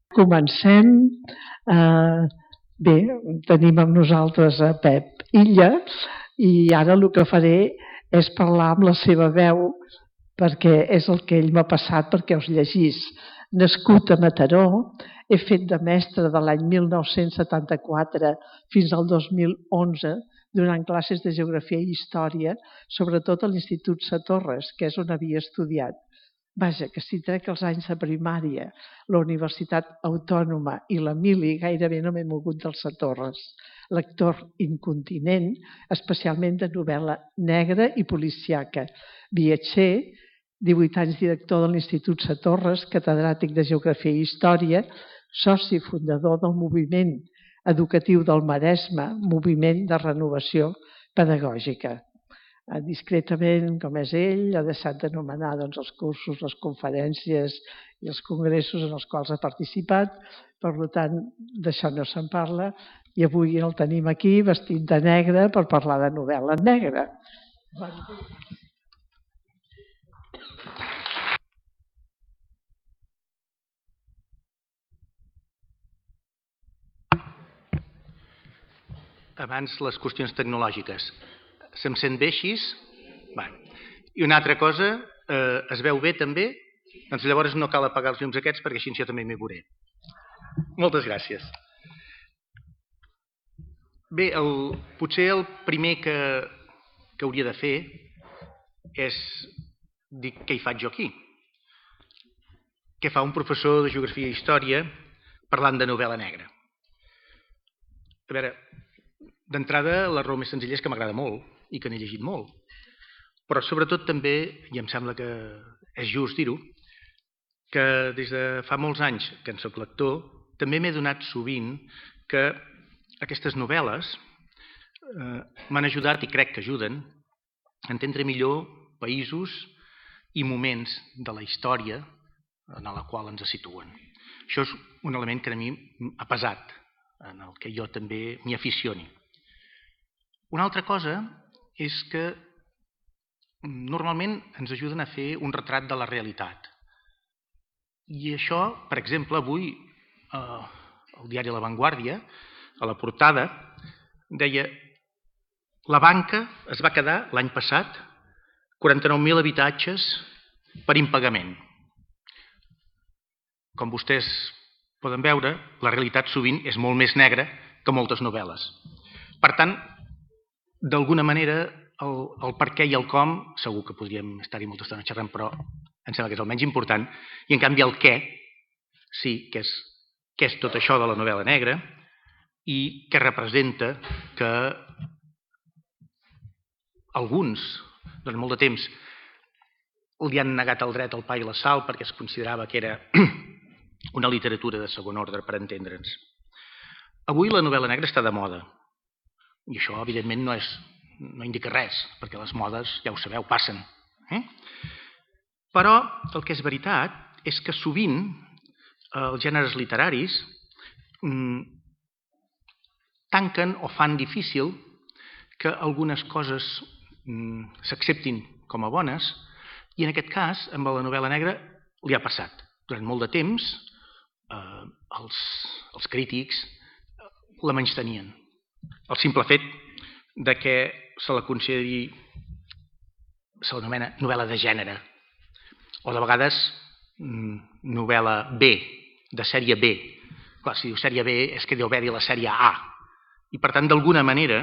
Comencem. Bé, tenim amb nosaltres a Pep Illa i ara el que faré és parlar amb la seva veu perquè és el que ell m'ha passat perquè us llegís. Nascut a Mataró, he fet de mestre de l'any 1974 fins al 2011 donant classes de geografia i història, sobretot a l'Institut Satorres, que és on havia estudiat. Vaja, que si trec els anys de primària, la Universitat Autònoma i la Mili, gairebé no m'he mogut del Satorres. Lector incontinent, especialment de novel·la negra i policiaca. Viatger, 18 anys director de l'Institut Satorres, catedràtic de Geografia i Història, soci fundador del moviment educatiu del Maresme, moviment de renovació pedagògica. Discretament, com és ell, ha deixat d'anomenar els cursos, les conferències i els congressos en els quals ha participat. Per tant, d'això no se'n parla i avui el tenim aquí vestit de negre per parlar de novel·la negra. Abans les qüestions tecnològiques. Se'm sent bé així? I una altra cosa, es veu bé també? Doncs llavors no cal apagar els llums aquests perquè així jo també m'hi veuré. Moltes gràcies. Bé, potser el primer que hauria de fer és dir què hi faig jo aquí. Què fa un professor de geografia i història parlant de novel·la negra? A veure, d'entrada la raó més senzilla és que m'agrada molt i que n'he llegit molt. Però sobretot també, i em sembla que és just dir-ho, que des de fa molts anys que en soc lector, també m'he donat sovint que aquestes novel·les m'han ajudat i crec que ajuden a entendre millor països i moments de la història en la qual ens situen. Això és un element que a mi ha pesat, en el que jo també m'hi aficioni. Una altra cosa és que normalment ens ajuden a fer un retrat de la realitat. I això, per exemple, avui el diari La Vanguardia, a la portada, deia: la banca es va quedar l'any passat 49.000 habitatges per impagament. Com vostès poden veure, la realitat sovint és molt més negra que moltes novel·les. Per tant, d'alguna manera, el per què i el com, segur que podríem estar-hi molta estona xerrant, però em sembla que és el menys important, i en canvi el què, sí, què és tot això de la novel·la negra i què representa que alguns, durant molt de temps, li han negat el dret al pa i la sal perquè es considerava que era una literatura de segon ordre, per entendre'ns. Avui la novel·la negra està de moda, i això, evidentment, no indica res, perquè les modes, ja ho sabeu, passen. Però el que és veritat és que sovint els gèneres literaris tanquen o fan difícil que algunes coses s'acceptin com a bones, i en aquest cas, amb la novel·la negra, li ha passat. Durant molt de temps, els crítics la menystenien. El simple fet de que se la consideri, se l'anomena novel·la de gènere, o de vegades novel·la B, de sèrie B. Clar, si diu sèrie B és que deu haver-hi la sèrie A. I per tant, d'alguna manera,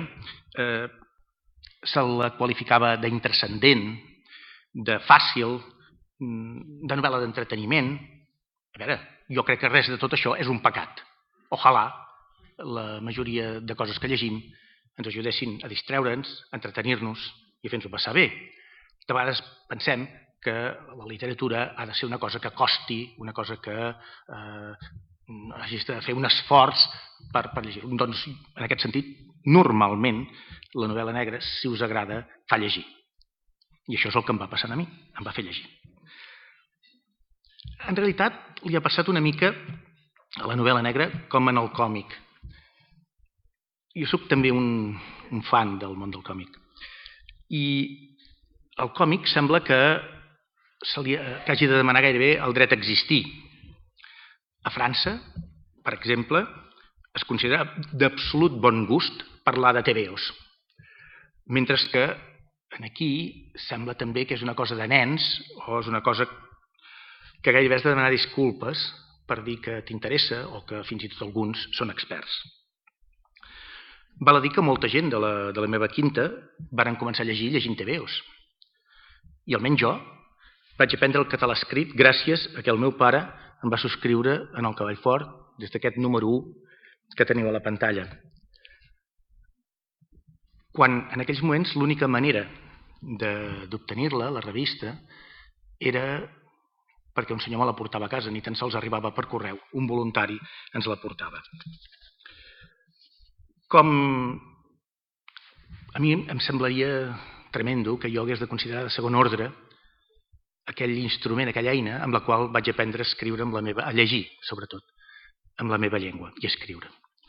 se la qualificava d'intranscendent, de fàcil, de novel·la d'entreteniment. A veure, jo crec que res de tot això és un pecat. Ojalà la majoria de coses que llegim ens ajudessin a distreure'ns, a entretenir-nos i a fer-nos-ho passar bé. De vegades pensem que la literatura ha de ser una cosa que costi, una cosa que hagis de fer un esforç per llegir. Doncs, en aquest sentit, normalment, la novel·la negra, si us agrada, fa llegir. I això és el que em va passar a mi, em va fer llegir. En realitat, li ha passat una mica a la novel·la negra com en el còmic. Jo soc també un fan del món del còmic. I el còmic sembla que hagi de demanar gairebé el dret a existir. A França, per exemple, es considera d'absolut bon gust parlar de tebeos, mentre que aquí sembla també que és una cosa de nens o és una cosa que gairebé has de demanar disculpes per dir que t'interessa o que fins i tot alguns són experts. Val a dir que molta gent de la meva quinta varen començar a llegir llegint tebeos. I almenys jo vaig aprendre el català escrit gràcies a que el meu pare em va subscriure en el Cavall Fort des d'aquest número 1 que teniu a la pantalla. Quan en aquells moments l'única manera d'obtenir-la, la revista, era perquè un senyor me la portava a casa, ni tan sols arribava per correu, un voluntari ens la portava. A mi em semblaria tremendo que jo hagués de considerar de segon ordre aquell instrument, aquella eina amb la qual vaig aprendre a escriure a llegir, sobretot, amb la meva llengua i escriure.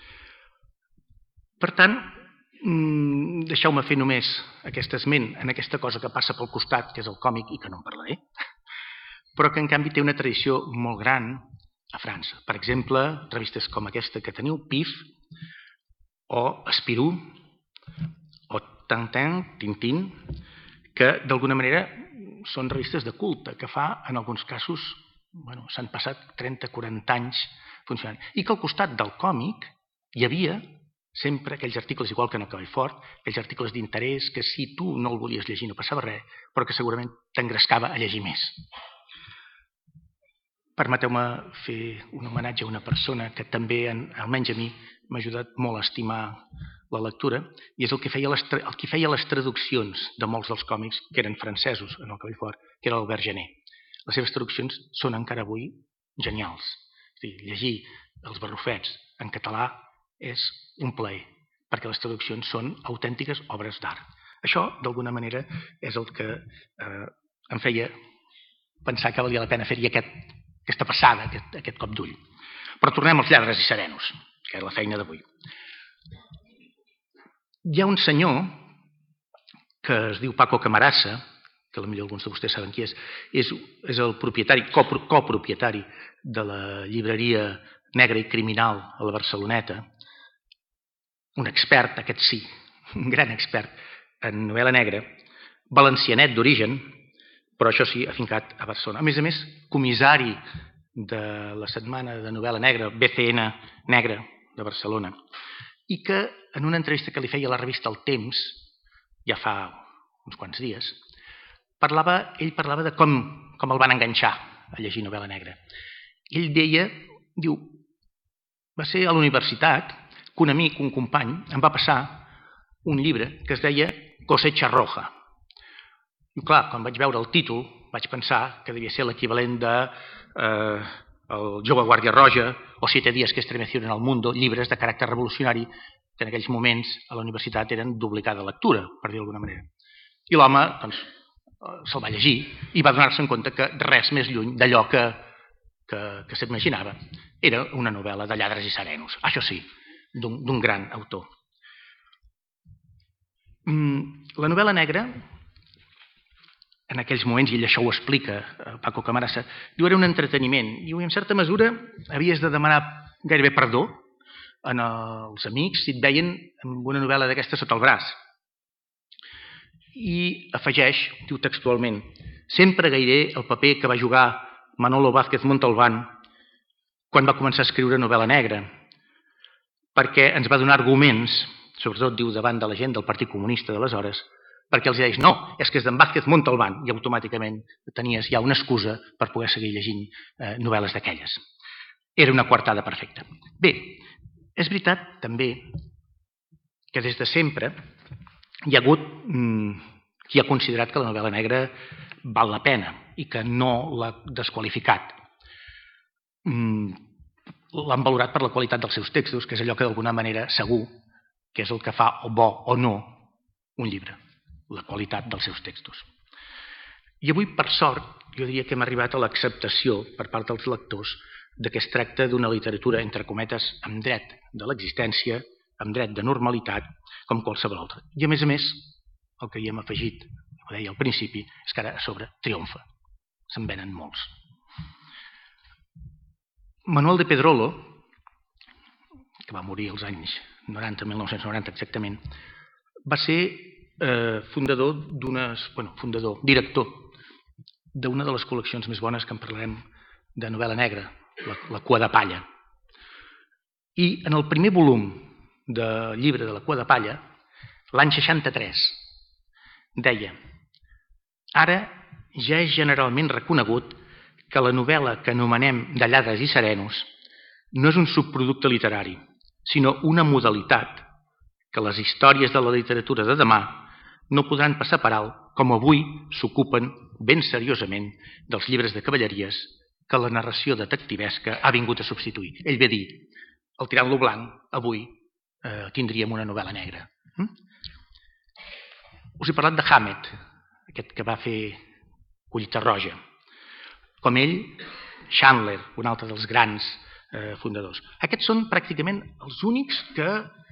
Per tant, deixeu-me fer només aquest esment en aquesta cosa que passa pel costat, que és el còmic, i que no en parlaré, però que en canvi té una tradició molt gran a França. Per exemple, revistes com aquesta que teniu, Pif, o Spirou, o Tintin, que d'alguna manera són revistes de culte, que fa, en alguns casos, s'han passat 30-40 anys funcionant. I que al costat del còmic hi havia sempre aquells articles, igual que en el Cavall Fort, aquells articles d'interès que si tu no el volies llegir no passava res, però que segurament t'engrescava a llegir més. Permeteu-me fer un homenatge a una persona que també, almenys a mi, m'ha ajudat molt a estimar la lectura, i és el que feia les traduccions de molts dels còmics que eren francesos en el Cavall Fort, que era l'Albert Gené. Les seves traduccions són encara avui genials. És a dir, llegir els barrufets en català és un plaer, perquè les traduccions són autèntiques obres d'art. Això, d'alguna manera, és el que em feia pensar que valia la pena fer-hi aquesta passada, aquest cop d'ull. Però tornem als lladres i serenos, que és la feina d'avui. Hi ha un senyor que es diu Paco Camarasa, que potser alguns de vostès saben qui és el propietari, copropietari de la llibreria Negra i Criminal a la Barceloneta, un expert, aquest sí, un gran expert en novel·la negra, valencianet d'origen, però això sí, afincat a Barcelona. A més, comissari de la setmana de novel·la negra, BCN Negra de Barcelona, i que en una entrevista que li feia a la revista El Temps, ja fa uns quants dies, ell parlava de com el van enganxar a llegir novel·la negra. Ell diu, va ser a la universitat que un amic, un company, em va passar un llibre que es deia Cosecha Roja. I clar, quan vaig veure el títol, vaig pensar que devia ser l'equivalent de El jove guàrdia roja o 7 dies que estremecieron al mundo, llibres de caràcter revolucionari que en aquells moments a la universitat eren d'obligada lectura, per dir d'alguna manera. I l'home se'l va llegir i va donar-se en compte que res més lluny d'allò que s'imaginava era una novel·la de lladres i serenos, això sí, d'un gran autor. La novel·la negra, en aquells moments, i ell això ho explica, Paco Camarasa, diu era un entreteniment, i en certa mesura havies de demanar gairebé perdó als amics si et veien amb una novel·la d'aquesta sota el braç. I afegeix, diu textualment, sempre agrairé el paper que va jugar Manolo Vázquez Montalbán quan va començar a escriure novel·la negra, perquè ens va donar arguments, sobretot diu davant de la gent del Partit Comunista d'aleshores, perquè els deies, no, és que és d'en Vázquez Montalbán, i automàticament tenies ja una excusa per poder seguir llegint novel·les d'aquelles. Era una coartada perfecta. Bé, és veritat també que des de sempre hi ha hagut qui ha considerat que la novel·la negra val la pena i que no l'ha desqualificat. L'han valorat per la qualitat dels seus textos, que és allò que d'alguna manera segur que és el que fa o bo o no un llibre, la qualitat dels seus textos. I avui, per sort, jo diria que hem arribat a l'acceptació per part dels lectors de que es tracta d'una literatura, entre cometes, amb dret de l'existència, amb dret de normalitat, com qualsevol altra. I a més, el que hi hem afegit, ho deia al principi, és que ara a sobre triomfa. Se'n venen molts. Manuel de Pedrolo, que va morir als anys 90, 1990 exactament, va ser director d'una de les col·leccions més bones que en parlarem de novel·la negra, La cua de palla. I en el primer volum del llibre de La cua de palla, l'any 63, deia: ara ja és generalment reconegut que la novel·la que anomenem de lladres i serenos no és un subproducte literari, sinó una modalitat que les històries de la literatura de demà no podran passar per alt, com avui s'ocupen ben seriosament dels llibres de cavalleries que la narració detectivesca ha vingut a substituir. Ell ve a dir, al tirant-lo blanc, avui tindríem una novel·la negra. Us he parlat de Hammett, aquest que va fer Collita Roja. Com ell, Chandler, un altre dels grans fundadors. Aquests són pràcticament els únics que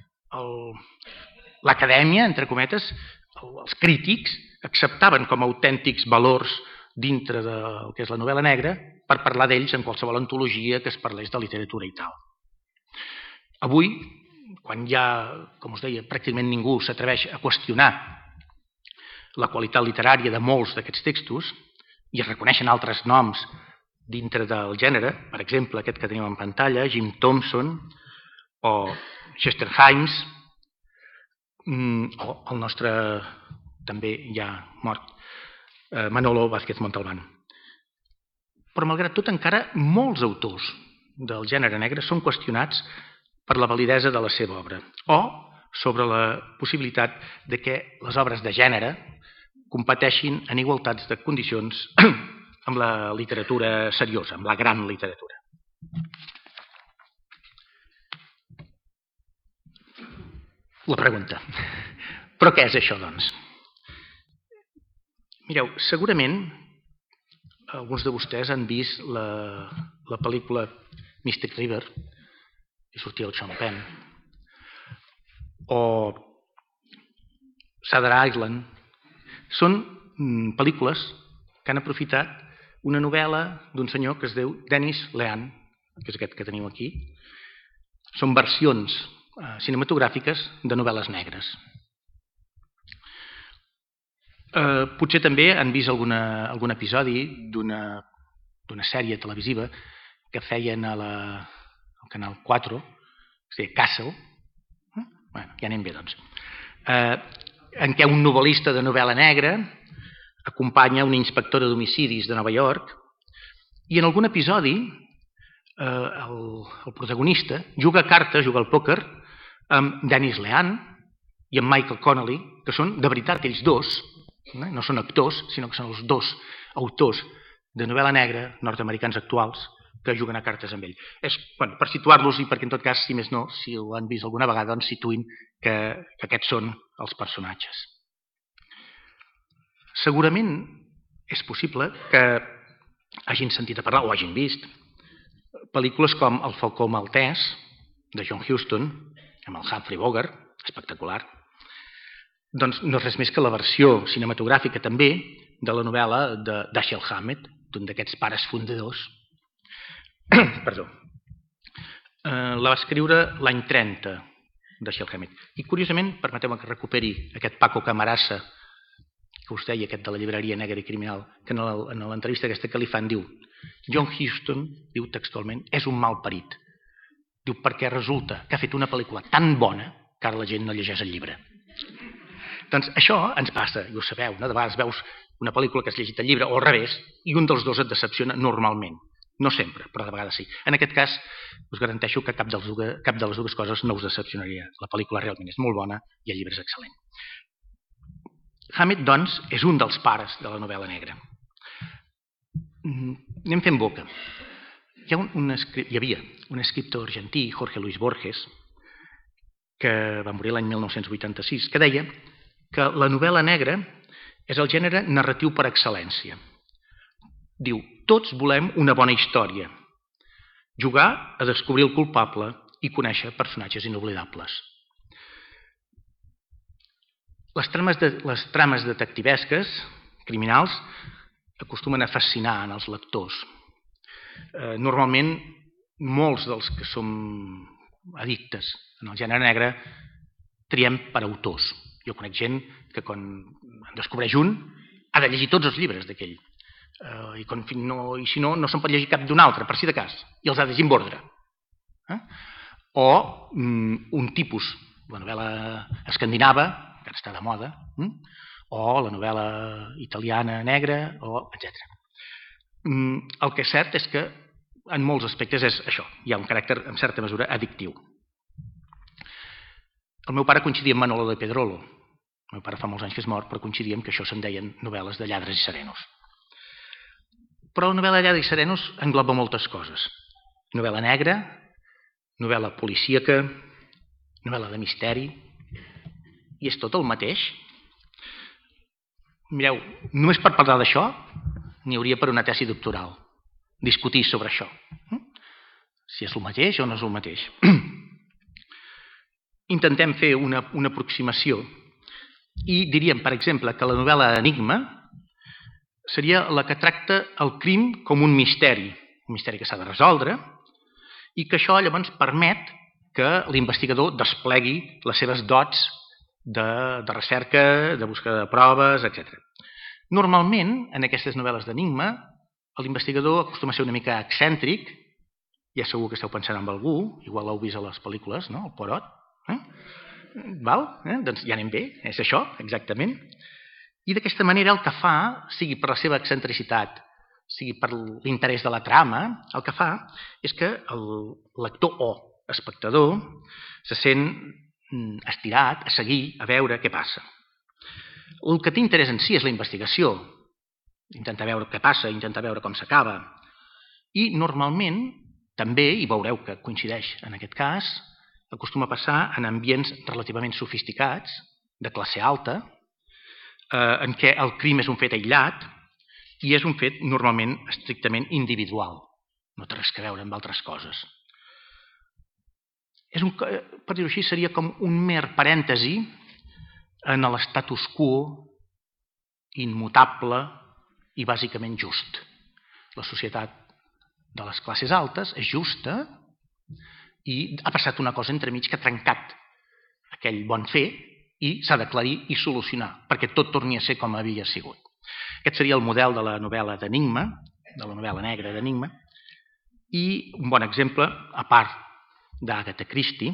l'acadèmia, entre cometes, els crítics, acceptaven com a autèntics valors dintre del que és la novel·la negra per parlar d'ells en qualsevol antologia que es parlés de literatura i tal. Avui, quan ja, com us deia, pràcticament ningú s'atreveix a qüestionar la qualitat literària de molts d'aquests textos i es reconeixen altres noms dintre del gènere, per exemple, aquest que tenim en pantalla, Jim Thompson o Chester Himes, o el nostre també ja mort Manolo Vázquez Montalbán. Però malgrat tot encara molts autors del gènere negre són qüestionats per la validesa de la seva obra o sobre la possibilitat de que les obres de gènere competeixin en igualtats de condicions amb la literatura seriosa, amb la gran literatura. La pregunta. Però què és això, doncs? Mireu, segurament alguns de vostès han vist la pel·lícula Mystic River, que sortia el Sean Penn, o Shutter Island. Són pel·lícules que han aprofitat una novel·la d'un senyor que es diu Dennis Lehane, que és aquest que teniu aquí. Són versions cinematogràfiques de novel·les negres. Potser també han vist algun episodi d'una sèrie televisiva que feien al Canal 4, que es deia Castle, ja anem bé, doncs, en què un novel·lista de novel·la negra acompanya una inspectora d'homicidis de Nova York i en algun episodi el protagonista juga a cartes, juga al pòquer amb Dennis Lehane i amb Michael Connelly, que són de veritat ells dos, no són actors, sinó que són els dos autors de novel·la negra nord-americans actuals que juguen a cartes amb ell. Per situar-los i perquè en tot cas, si més no, si ho han vist alguna vegada, doncs situïn que aquests són els personatges. Segurament és possible que hagin sentit a parlar o hagin vist pel·lícules com El falcó maltès, de John Huston, amb el Humphrey Bogart, espectacular. Doncs no és res més que la versió cinematogràfica també de la novel·la de Dashiell Hammett, d'un d'aquests pares fundadors. Perdó. La va escriure l'any 30, Dashiell Hammett. I curiosament, permeteu-me que recuperi aquest Paco Camarasa, que us deia, aquest de la llibreria negra i criminal, que en l'entrevista aquesta que li fan diu: John Huston, diu textualment, és un mal parit. Diu, perquè resulta que ha fet una pel·lícula tan bona que ara la gent no llegeix el llibre. Doncs això ens passa, i ho sabeu, no? De vegades veus una pel·lícula que has llegit el llibre o al revés i un dels dos et decepciona normalment. No sempre, però de vegades sí. En aquest cas, us garanteixo que cap de les dues coses no us decepcionaria. La pel·lícula realment és molt bona i el llibre és excel·lent. Hammett, doncs, és un dels pares de la novel·la negra. Anem fent boca. Hi havia un escriptor argentí, Jorge Luis Borges, que va morir l'any 1986, que deia que la novel·la negra és el gènere narratiu per excel·lència. Diu, tots volem una bona història, jugar a descobrir el culpable i conèixer personatges inoblidables. Les trames detectivesques, criminals, acostumen a fascinar en els lectors. Normalment molts dels que som addictes en el gènere negre triem per autors. Jo conec gent que quan en descobreix un ha de llegir tots els llibres d'aquell. I si no, no se'n pot llegir cap d'un altre, per si de cas, i els ha de llegir en ordre. O un tipus, la novel·la escandinava, que ara està de moda, o la novel·la italiana negra, etc. El que és cert és que en molts aspectes és això, hi ha un caràcter en certa mesura addictiu. El meu pare coincidia amb Manolo de Pedrolo. El meu pare fa molts anys que és mort, però coincidíem que això se'n deien novel·les de lladres i serenos. Però la novel·la de lladres i serenos engloba moltes coses. Novel·la negra, novel·la policíaca, novel·la de misteri, i és tot el mateix. Mireu, només per parlar d'això n'hi hauria per una tesi doctoral, discutir sobre això. Si és el mateix o no és el mateix. Intentem fer una aproximació i diríem, per exemple, que la novel·la Enigma seria la que tracta el crim com un misteri que s'ha de resoldre, i que això llavors permet que l'investigador desplegui les seves dots de recerca, de busca de proves, etc. Normalment, en aquestes novel·les d'enigma, l'investigador acostuma a ser una mica excèntric, ja segur que esteu pensant en algú, igual l'heu vist a les pel·lícules, no? El Poirot. Doncs ja anem bé, és això, exactament. I d'aquesta manera el que fa, sigui per la seva excentricitat, sigui per l'interès de la trama, el que fa és que el lector o espectador se sent estirat a seguir, a veure què passa. El que té interès en si és la investigació, intentar veure què passa, intentar veure com s'acaba. I normalment, també, i veureu que coincideix en aquest cas, acostuma a passar en ambients relativament sofisticats, de classe alta, en què el crim és un fet aïllat i és un fet normalment estrictament individual. No té res a veure amb altres coses. Per dir-ho així, seria com un mer parèntesi en l'estatus quo immutable i bàsicament just. La societat de les classes altes és justa i ha passat una cosa entremig que ha trencat aquell bon fer i s'ha d'aclarir i solucionar perquè tot torni a ser com havia sigut. Aquest seria el model de la novel·la d'Enigma, de la novel·la negra d'Enigma, i un bon exemple, a part d'Agatha Christie,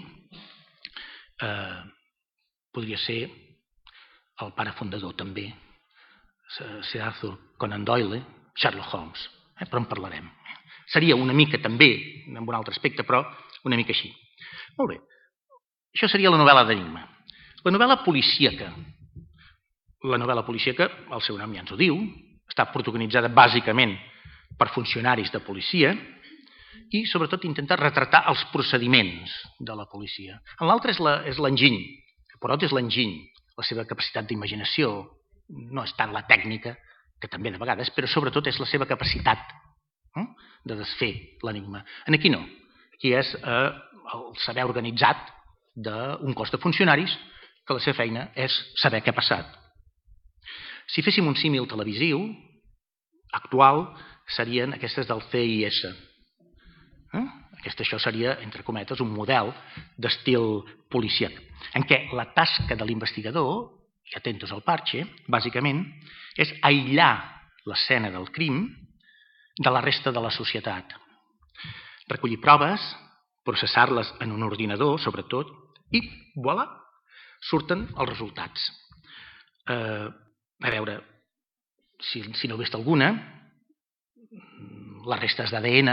podria ser el pare fundador també, Sir Arthur Conan Doyle, Sherlock Holmes, però en parlarem. Seria una mica també, en un altre aspecte, però una mica així. Molt bé, això seria la novel·la d'enigma. La novel·la policíaca. La novel·la policíaca, el seu nom ja ens ho diu, està protagonitzada bàsicament per funcionaris de policia i sobretot intenta retratar els procediments de la policia. En l'altre és l'enginy, Poirot és l'enginy, la seva capacitat d'imaginació, no és tant la tècnica, que també de vegades, però sobretot és la seva capacitat de desfer l'enigma. Aquí no. Aquí és el saber organitzat d'un cos de funcionaris que la seva feina és saber què ha passat. Si féssim un símil televisiu actual, serien aquestes del CIS. Això seria, entre cometes, un model d'estil policíac, en què la tasca de l'investigador, i atentos al parche, bàsicament, és aïllar l'escena del crim de la resta de la societat. Recollir proves, processar-les en un ordinador, sobretot, i, voilà, surten els resultats. A veure, si no heu vist alguna, les restes d'ADN,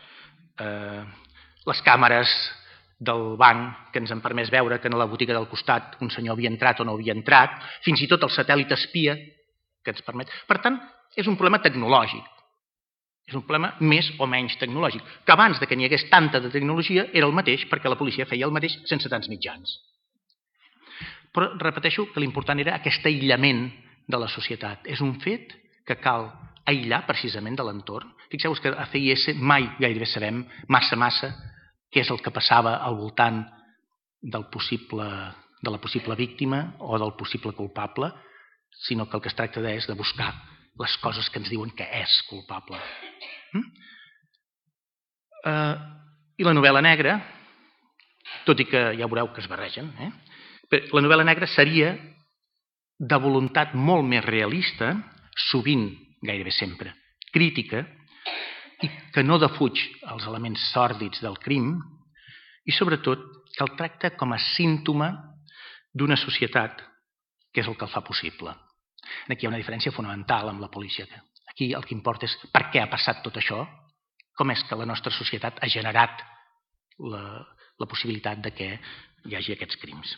les càmeres del banc que ens han permès veure que en la botiga del costat un senyor havia entrat o no havia entrat, fins i tot el satèl·lit espia que ens permet. Per tant, és un problema tecnològic. És un problema més o menys tecnològic, que abans que n'hi hagués tanta de tecnologia era el mateix perquè la policia feia el mateix sense tants mitjans. Però repeteixo que l'important era aquest aïllament de la societat. És un fet que cal aïllar precisament de l'entorn. Fixeu-vos que a CIS mai gairebé sabem massa què és el que passava al voltant de la possible víctima o del possible culpable, sinó que el que es tracta és de buscar les coses que ens diuen que és culpable. I la novel·la negra, tot i que ja veureu que es barregen, la novel·la negra seria de voluntat molt més realista, sovint, gairebé sempre, crítica, i que no defuig els elements sòrdids del crim, i sobretot que el tracta com a símptoma d'una societat que és el que el fa possible. Aquí hi ha una diferència fonamental amb la policia. Aquí el que importa és per què ha passat tot això, com és que la nostra societat ha generat la possibilitat de que hi hagi aquests crims.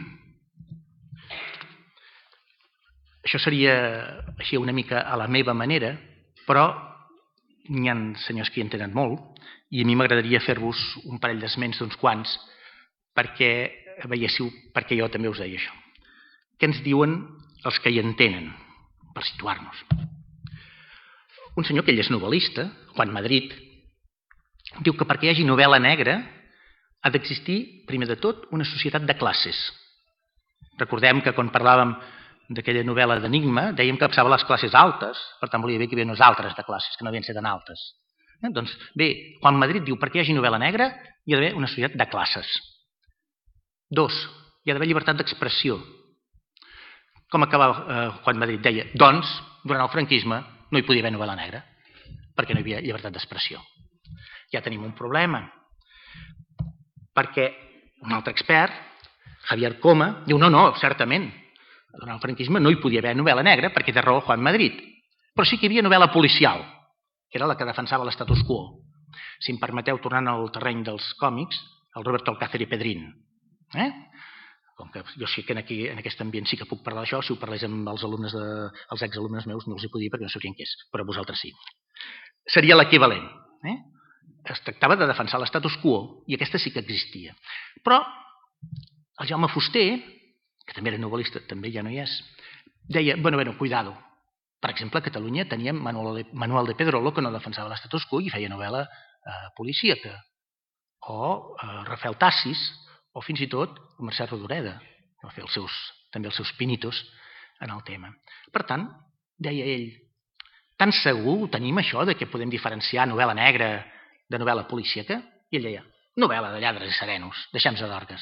Això seria així una mica a la meva manera, però n'hi ha senyors que hi entenen molt i a mi m'agradaria fer-vos un parell d'esments d'uns quants perquè veiéssiu per què jo també us deia això. Què ens diuen els que hi entenen, per situar-nos? Un senyor que ell és novel·lista, Juan Madrid, diu que perquè hi hagi novel·la negra ha d'existir, primer de tot, una societat de classes. Recordem que quan parlàvem d'aquella novel·la d'Enigma dèiem que passava a les classes altes, per tant volia dir que hi havia unes altres de classes que no havien de ser tan altes. Doncs bé, Juan Madrid diu perquè hi hagi novel·la negra hi ha d'haver una societat de classes. 2. Hi ha d'haver llibertat d'expressió. Com acabava Juan Madrid? Deia, doncs, durant el franquisme no hi podia haver novel·la negra, perquè no hi havia llibertat d'expressió. Ja tenim un problema, perquè un altre expert, Javier Coma, diu, no, certament, durant el franquisme no hi podia haver novel·la negra, perquè té raó Juan Madrid, però sí que hi havia novel·la policial, que era la que defensava l'estatus quo. Si em permeteu, tornant al terreny dels còmics, el Roberto Alcácer i Pedrín. Com que jo sí que en aquest ambient sí que puc parlar d'això, si ho parlés amb els exalumnes meus no els hi podia dir perquè no sabrien què és, però vosaltres sí. Seria l'equivalent. Es tractava de defensar l'estatus quo i aquesta sí que existia. Però el Jaume Fuster, que també era novel·lista, també ja no hi és, deia, bueno, cuidado. Per exemple, a Catalunya teníem Manuel de Pedrolo, que no defensava l'estatus quo i feia novel·la policíaca. O Rafael Tassis, o fins i tot Mercè Rodoreda, que va fer també els seus pinitos en el tema. Per tant, deia ell, tan segur tenim això de que podem diferenciar novel·la negra de novel·la policíaca? I ell deia, novel·la de lladres i serenos, deixem-se d'orgues.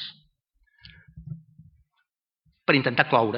Per intentar cloure,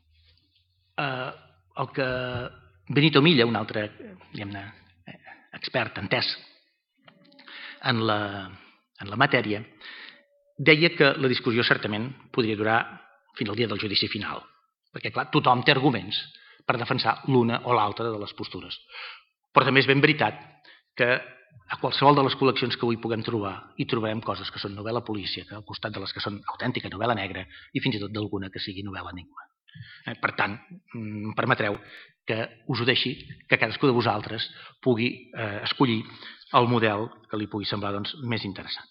el que Benito Milla, un altre expert entès en la matèria, deia que la discussió certament podria durar fins al dia del judici final, perquè clar, tothom té arguments per defensar l'una o l'altra de les postures. Però també és ben veritat que a qualsevol de les col·leccions que avui puguem trobar hi trobarem coses que són novel·la policíaca, al costat de les que són autèntica novel·la negra i fins i tot d'alguna que sigui novel·la enigma. Per tant, em permetreu que us ho deixi, que cadascú de vosaltres pugui escollir el model que li pugui semblar més interessant.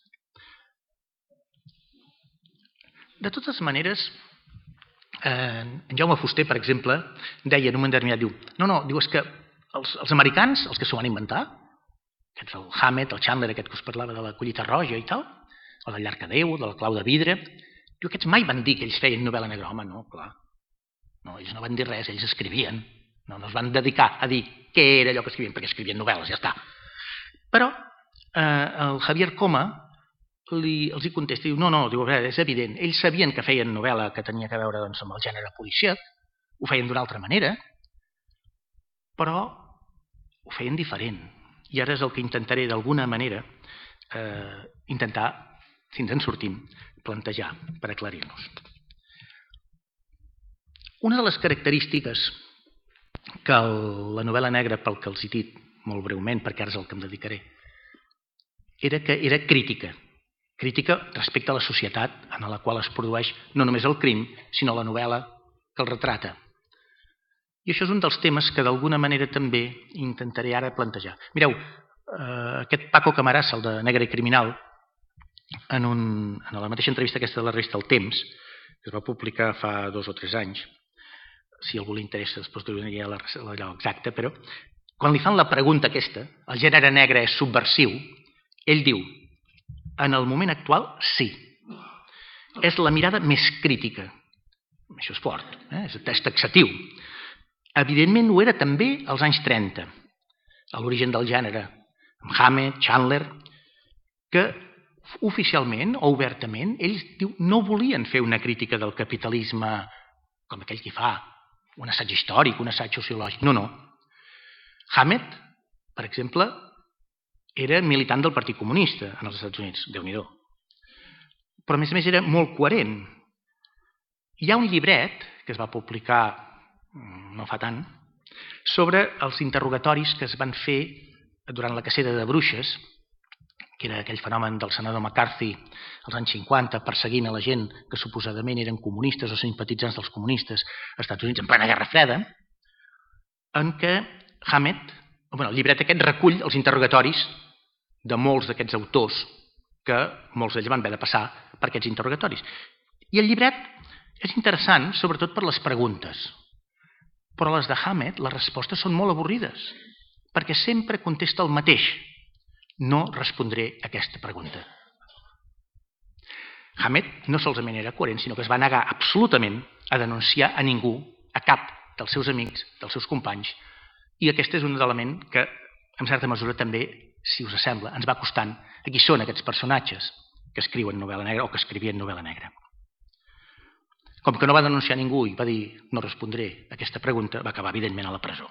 De totes maneres, en Jaume Fuster, per exemple, deia en un moment determinat, diu, és que els americans, els que s'ho van inventar, aquests, el Hammett, el Chandler, aquest que us parlava de la collita roja i tal, o del Llarcadeu, de la clau de vidre, diu, aquests mai van dir que ells feien novel·la negra. Home, no, clar. No, ells no van dir res, ells escrivien. No es van dedicar a dir què era allò que escrivien, perquè escrivien novel·les, ja està. Però el Javier Coma els hi contesta i diu, no, és evident, ells sabien que feien novel·la que tenia a veure amb el gènere policíac, ho feien d'una altra manera, però ho feien diferent. I ara és el que intentaré d'alguna manera intentar, si ens en sortim, plantejar per aclarir-nos. Una de les característiques que la novel·la negra, pel que els he dit molt breument, perquè ara és el que em dedicaré, era que era crítica respecte a la societat en la qual es produeix no només el crim, sinó la novel·la que el retrata. I això és un dels temes que d'alguna manera també intentaré ara plantejar. Mireu, aquest Paco Camarasa, el de Negre i Criminal, en la mateixa entrevista aquesta de la revista El Temps, que es va publicar fa 2 o 3 anys, si a algú li interessa després donaria allò exacte, però quan li fan la pregunta aquesta, el gènere negre és subversiu, ell diu, en el moment actual, sí. És la mirada més crítica. Això és fort, és taxatiu. Evidentment ho era també als anys 30, a l'origen del gènere, amb Hammett, Chandler, que oficialment o obertament, ells no volien fer una crítica del capitalisme com aquell que fa un assaig històric, un assaig sociològic. No. Hammett, per exemple, era militant del Partit Comunista en els Estats Units, Déu-n'hi-do. Però a més era molt coherent. Hi ha un llibret que es va publicar no fa tant sobre els interrogatoris que es van fer durant la cacera de bruixes, que era aquell fenomen del senador McCarthy als anys 50, perseguint a la gent que suposadament eren comunistes o simpatitzants dels comunistes als Estats Units en plena Guerra Freda, en què Hammett, el llibret aquest recull els interrogatoris de molts d'aquests autors que molts d'ells van haver de passar per aquests interrogatoris. I el llibret és interessant, sobretot per les preguntes, però les de Hammett, les respostes són molt avorrides, perquè sempre contesta el mateix. No respondré a aquesta pregunta. Hammett no solament era coherent, sinó que es va negar absolutament a denunciar a ningú, a cap dels seus amics, dels seus companys, i aquest és un element que, en certa mesura, també, si us sembla, ens va costant a qui són aquests personatges que escriuen novel·la negra o que escrivien novel·la negra. Com que no va denunciar ningú i va dir no respondré a aquesta pregunta, va acabar, evidentment, a la presó.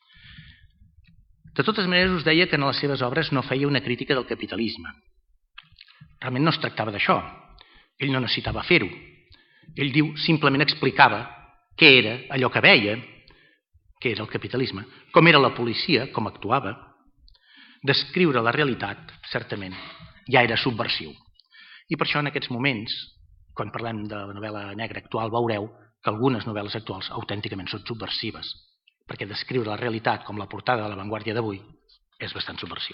De totes maneres, us deia que en les seves obres no feia una crítica del capitalisme. Realment no es tractava d'això. Ell no necessitava fer-ho. Ell diu, simplement explicava què era allò que veia, què era el capitalisme, com era la policia, com actuava. Descriure la realitat, certament, ja era subversiu. I per això en aquests moments, quan parlem de la novel·la negra actual, veureu que algunes novel·les actuals autènticament són subversives, perquè descriure la realitat com la portada de La Vanguardia d'avui és bastant subversiu.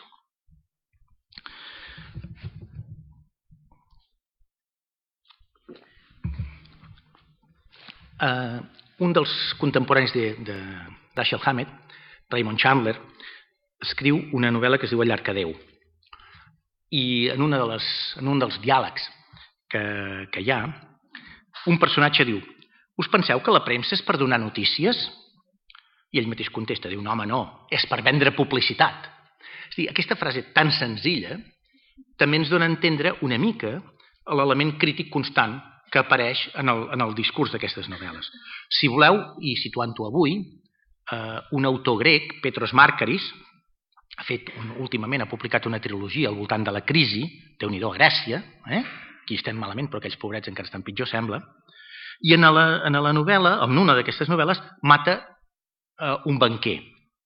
Un dels contemporanis d'Ashley Hammett, Raymond Chandler, escriu una novel·la que es diu El Llarcadeu. I en un dels diàlegs que hi ha, un personatge diu: us penseu que la premsa és per donar notícies? I ell mateix contesta, diu, no home, no, és per vendre publicitat. És a dir, aquesta frase tan senzilla també ens dona a entendre una mica l'element crític constant que apareix en el discurs d'aquestes novel·les. Si voleu, i situant-ho avui, un autor grec, Petros Markaris, últimament ha publicat una trilogia al voltant de la crisi, Déu-n'hi-do a Grècia, aquí estem malament, però aquells pobrets encara estan pitjor, sembla, i en la novel·la, en una d'aquestes novel·les, mata un banquer.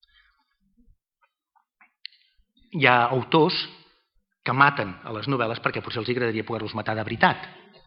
Hi ha autors que maten a les novel·les perquè potser els agradaria poder-los matar de veritat.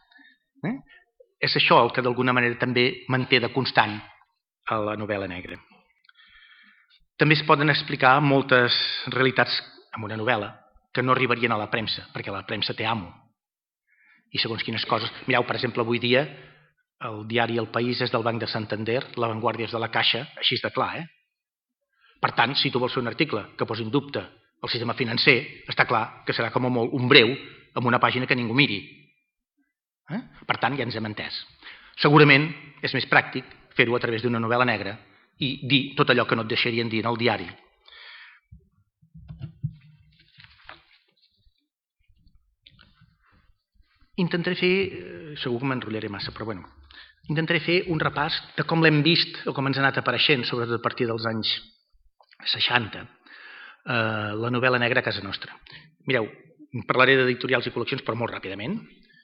És això el que d'alguna manera també manté de constant a la novel·la negra. També es poden explicar moltes realitats en una novel·la que no arribarien a la premsa, perquè la premsa té amo. I segons quines coses... Mireu, per exemple, avui dia el diari El País és del Banc de Santander, La Vanguardia és de la Caixa, així de clar, Per tant, si tu vols fer un article que posi en dubte el sistema financer, està clar que serà com a molt un breu amb una pàgina que ningú miri. Per tant, ja ens hem entès. Segurament és més pràctic fer-ho a través d'una novel·la negra i dir tot allò que no et deixarien dir en el diari. Intentaré fer, segur que m'enrotllaré massa, però bueno, intentaré fer un repàs de com l'hem vist o com ens ha anat apareixent, sobretot a partir dels anys 60, la novel·la negra a casa nostra. Mireu, parlaré d'editorials i col·leccions, però molt ràpidament.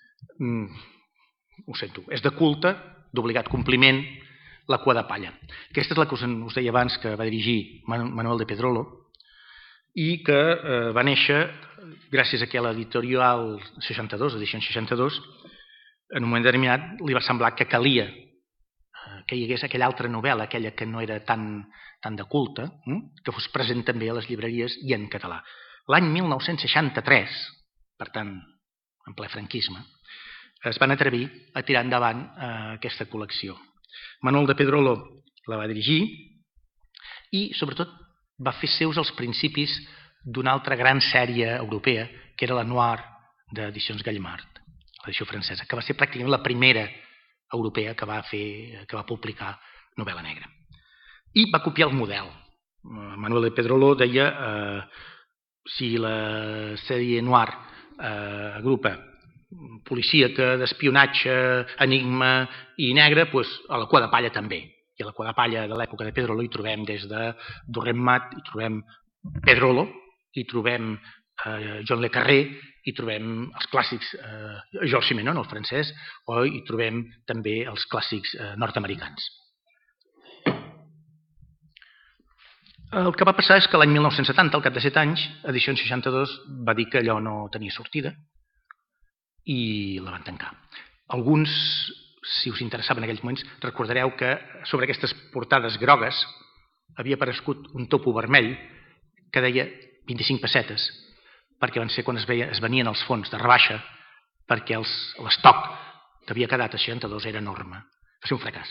Ho sento, és de culte, d'obligat compliment, La cua de palla. Aquesta és la que us deia abans que va dirigir Manuel de Pedrolo i que va néixer gràcies a que l'editorial 62, edició 62, en un moment determinat li va semblar que calia que hi hagués aquella altra novel·la, aquella que no era tan de culte, que fos present també a les llibreries i en català. L'any 1963, per tant, en ple franquisme, es van atrevir a tirar endavant aquesta col·lecció. Manuel de Pedrolo la va dirigir i, sobretot, va fer seus els principis d'una altra gran sèrie europea, que era la Noir d'Edicions Gallimard, l'edició francesa, que va ser pràcticament la primera europea que va publicar novel·la negra. I va copiar el model. Manuel de Pedrolo deia si la sèrie Noir agrupa policíaca, d'espionatge, enigma i negre, a la Cua de Palla també. I a la Cua de Palla de l'època de Pedrolo hi trobem des de Durrem Mat, hi trobem Pedrolo, hi trobem John le Carré, hi trobem els clàssics Georges Simenon, el francès, o hi trobem també els clàssics nord-americans. El que va passar és que l'any 1970, al cap de 7 anys, Edicions 62 va dir que allò no tenia sortida i la van tancar. Alguns, si us interessava en aquells moments, recordareu que sobre aquestes portades grogues havia aparegut un topo vermell que deia 25 pessetes, perquè van ser quan es venien els fons de rebaixa, perquè l'estoc que havia quedat a 62 era enorme. Va ser un fracàs.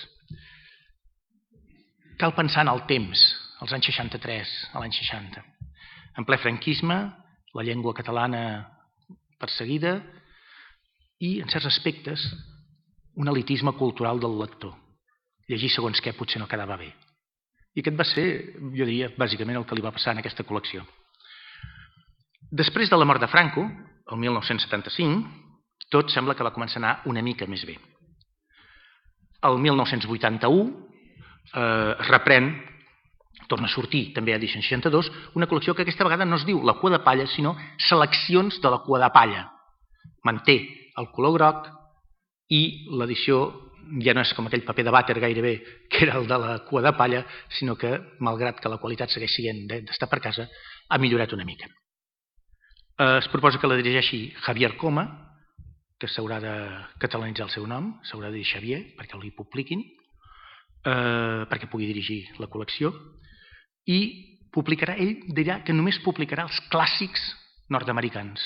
Cal pensar en el temps, als anys 63, a l'any 60. En ple franquisme, la llengua catalana perseguida i, en certs aspectes, un elitisme cultural del lector. Llegir segons què potser no quedava bé. I aquest va ser, jo diria, bàsicament el que li va passar en aquesta col·lecció. Després de la mort de Franco, el 1975, tot sembla que va començar a anar una mica més bé. El 1981 es reprèn, torna a sortir també a Edicions 62, una col·lecció que aquesta vegada no es diu La Cua de Palla, sinó Seleccions de la Cua de Palla. Manté el color groc i l'edició ja no és com aquell paper de vàter gairebé, que era el de la Cua de Palla, sinó que, malgrat que la qualitat segueix sent d'estar per casa, ha millorat una mica. Es proposa que la dirigeixi Javier Coma, que s'haurà de catalanitzar el seu nom, s'haurà de dir Xavier, perquè l'hi publiquin, perquè pugui dirigir la col·lecció, i publicarà, ell dirà que només publicarà els clàssics nord-americans.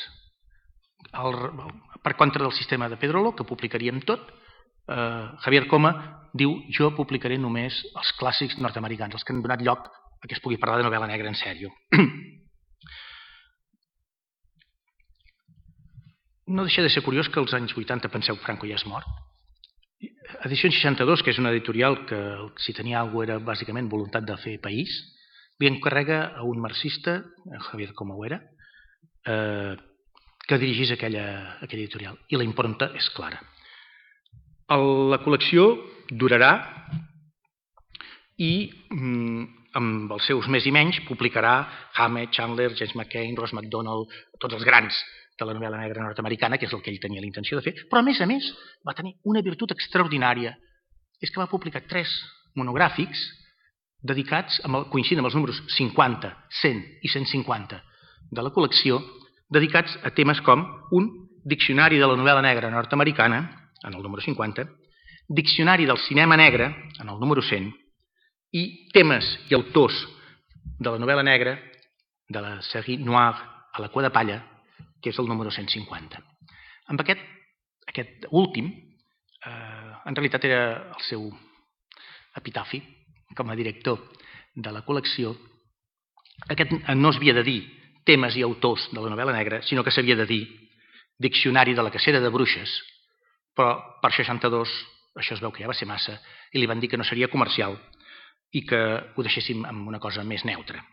Per contra del sistema de Pedrolo, que publicaríem tot, Javier Coma diu: jo publicaré només els clàssics nord-americans, els que han donat lloc a que es pugui parlar de novel·la negra en sèrio. No deixa de ser curiós que als anys 80 penseu que Franco ja és mort. Edicions 62, que és una editorial que si tenia alguna cosa era bàsicament voluntat de fer país, li encarrega a un marxista, Javier Coma ho era, que dirigís aquella editorial. I la impronta és clara. La col·lecció durarà i amb els seus més i menys publicarà Hammett, Chandler, James McCain, Ross Macdonald, tots els grans de la novel·la negra nord-americana, que és el que ell tenia la intenció de fer, però a més va tenir una virtut extraordinària, és que va publicar 3 monogràfics dedicats, coincidint amb els números 50, 100 i 150 de la col·lecció, dedicats a temes com un diccionari de la novel·la negra nord-americana, en el número 50, diccionari del cinema negre, en el número 100, i temes i autors de la novel·la negra, de la série Noir a la Cua de Palla, que és el número 150. Amb aquest últim, en realitat era el seu epitafi, com a director de la col·lecció. Aquest no s'havia de dir temes i autors de la novel·la negra, sinó que s'havia de dir diccionari de la cacera de bruixes, però per 62 això es veu que ja va ser massa i li van dir que no seria comercial i que ho deixéssim amb una cosa més neutra.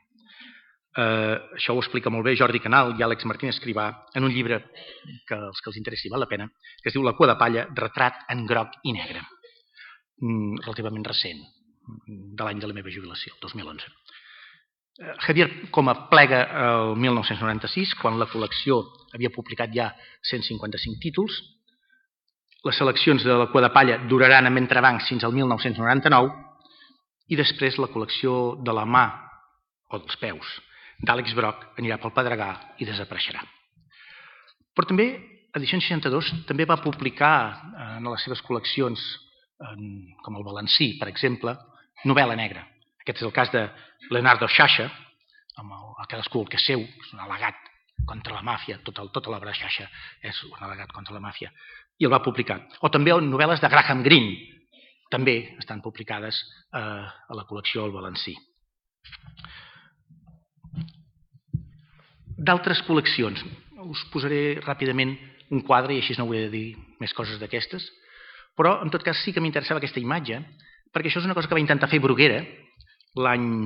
Això ho explica molt bé Jordi Canal i Àlex Martín Escrivà en un llibre que els que els interessi val la pena, que es diu La Cua de Palla, retrat en groc i negre, relativament recent, de l'any de la meva jubilació, el 2011. Javier Coma plega el 1996, quan la col·lecció havia publicat ja 155 títols. Les seleccions de La Cua de Palla duraran amb entrebancs fins al 1999 i després la col·lecció de la mà o dels peus d'Àlex Broc anirà pel Pedregar i desapareixerà. Però també, Edicions 62 també va publicar en les seves col·leccions, com el Valencí, per exemple, novel·la negra. Aquest és el cas de Leonardo Sciascia, amb el cadascú el que és seu, és un al·legat contra la màfia, tota l'obra de Sciascia és un al·legat contra la màfia, i el va publicar. O també novel·les de Graham Greene, també estan publicades a la col·lecció El Valencí. D'altres col·leccions, us posaré ràpidament un quadre i així no vull dir més coses d'aquestes, però en tot cas sí que m'interessava aquesta imatge, perquè això és una cosa que va intentar fer Bruguera l'any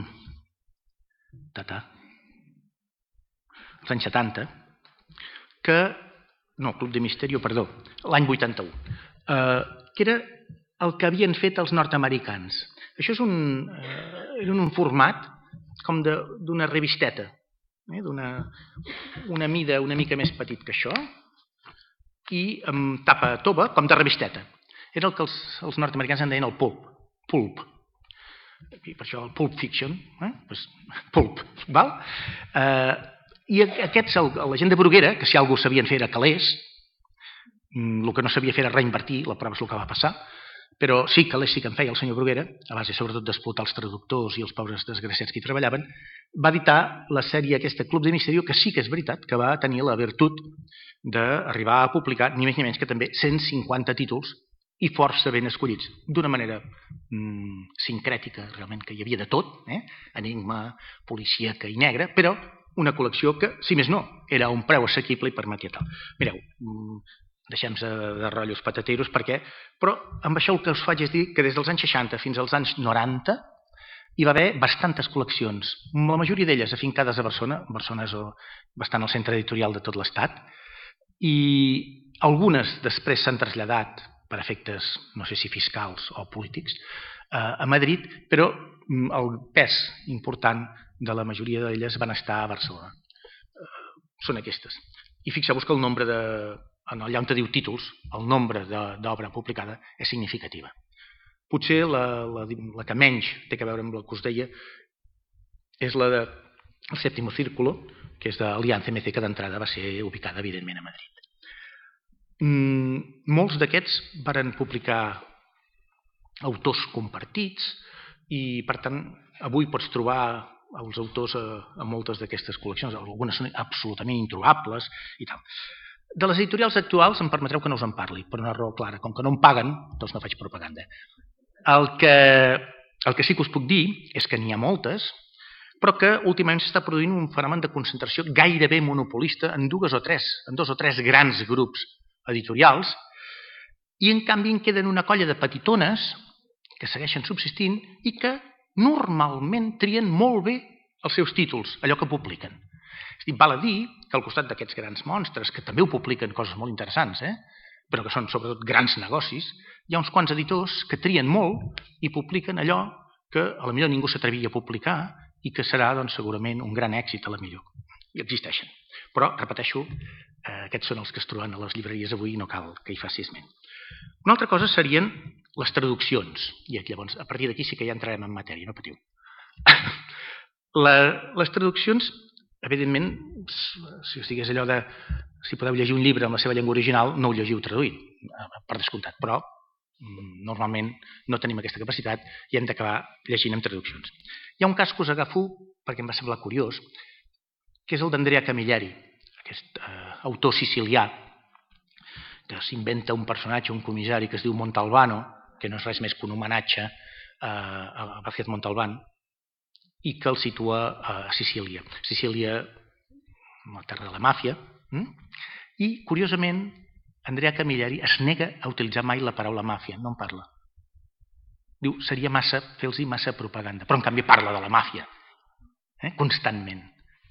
70, que no, Club de Misterio, perdó, l'any 81, que era el que havien fet els nord-americans. Això era un format com d'una revisteta, d'una mida una mica més petit que això, i amb tapa tova, com de revisteta. Era el que els nord-americans en deien el pulp. I per això el Pulp Fiction, pulp, val? I aquests, la gent de Bruguera, que si algú sabien fer era calés, el que no sabia fer era reinvertir, la prova és el que va passar, però sí, calés sí que en feia el senyor Bruguera, a base sobretot d'explotar els traductors i els pobres desgraciats que hi treballaven, va editar la sèrie aquesta Club de Misterio, que sí que és veritat, que va tenir la virtut d'arribar a publicar ni més ni menys que també 150 títols i força ben escollits, d'una manera sincrètica, realment, que hi havia de tot, enigma, policíaca i negra, però una col·lecció que, si més no, era a un preu assequible i permetia tal. Mireu, deixem-se de rotllos patateros però amb això el que us faig és dir que des dels anys 60 fins als anys 90 hi va haver bastantes col·leccions, la majoria d'elles afincades a Barcelona. Barcelona és bastant el centre editorial de tot l'Estat, i algunes després s'han traslladat per efectes, no sé si fiscals o polítics, a Madrid, però el pes important de la majoria d'elles van estar a Barcelona. Són aquestes. I fixeu-vos que el nombre allà on diu títols, el nombre d'obra publicada és significativa. Potser la que menys té a veure amb el que us deia és la del Sèptimo Círculo, que és d'Aliança MC, que d'entrada va ser ubicada, evidentment, a Madrid. Molts d'aquests varen publicar autors compartits i, per tant, avui pots trobar els autors a moltes d'aquestes col·leccions. Algunes són absolutament introbables i tal. De les editorials actuals em permetreu que no us en parli, per una raó clara. Com que no em paguen, doncs no faig propaganda. El que sí que us puc dir és que n'hi ha moltes, però que últimament s'està produint un fenomen de concentració gairebé monopolista en dos o tres grans grups editorials, i en canvi en queden una colla de petitones que segueixen subsistint i que normalment trien molt bé els seus títols, allò que publiquen. Val a dir que al costat d'aquests grans monstres, que també ho publiquen coses molt interessants, però que són sobretot grans negocis, hi ha uns quants editors que trien molt i publiquen allò que potser ningú s'atrevia a publicar i que serà segurament un gran èxit a la millor. I existeixen. Però, repeteixo, aquests són els que es troben a les llibreries avui i no cal que hi faci esment. Una altra cosa serien les traduccions. I llavors, a partir d'aquí sí que ja entrarem en matèria, no patiu. Les traduccions, evidentment, si us digués allò de si podeu llegir un llibre en la seva llengua original, no ho llegiu traduït, per descomptat, però normalment no tenim aquesta capacitat i hem d'acabar llegint amb traduccions. Hi ha un cas que us agafo perquè em va semblar curiós, que és el d'Andrea Camilleri, aquest autor sicilià, que s'inventa un personatge, un comissari que es diu Montalbano, que no és res més que un homenatge a Vázquez Montalbán, i que el situa a Sicília. Sicília, la terra de la màfia, i, curiosament, Andrea Camilleri es nega a utilitzar mai la paraula màfia, no en parla. Diu, seria fer-los massa propaganda, però en canvi parla de la màfia, constantment.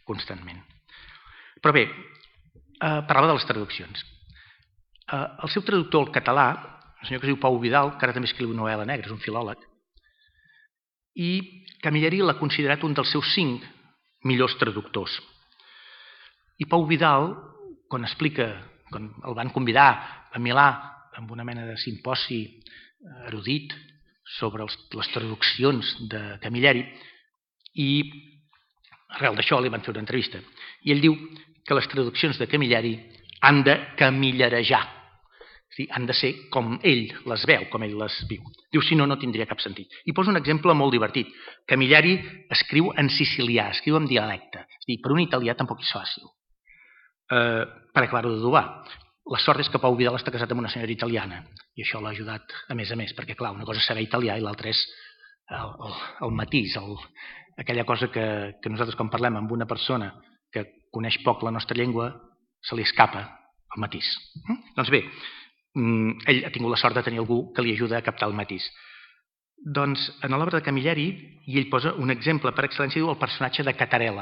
Però bé, parlava de les traduccions. El seu traductor al català, el senyor que es diu Pau Vidal, que ara també escriu novel·la negra, és un filòleg, i Camilleri l'ha considerat un dels seus 5 millors traductors. I Pau Vidal, quan el van convidar a Milà amb una mena de simposi erudit sobre les traduccions de Camilleri, i arrel d'això li van fer una entrevista. I ell diu que les traduccions de Camilleri han de camillerejar, és a dir, han de ser com ell les veu, com ell les viu. Diu, si no, no tindria cap sentit. I posa un exemple molt divertit. Camilleri escriu en sicilià, escriu en dialecte. És a dir, per un italià tampoc és fàcil. Per acabar-ho d'adobar. La sort és que Pau Vidal està casat amb una senyora italiana, i això l'ha ajudat a més, perquè clar, una cosa és saber italià i l'altra és el matís, aquella cosa que nosaltres quan parlem amb una persona que coneix poc la nostra llengua se li escapa el matís. Doncs bé, ell ha tingut la sort de tenir algú que li ajuda a captar el matís. Doncs en l'obra de Camilleri, i ell posa un exemple per excel·lència, diu el personatge de Catarella.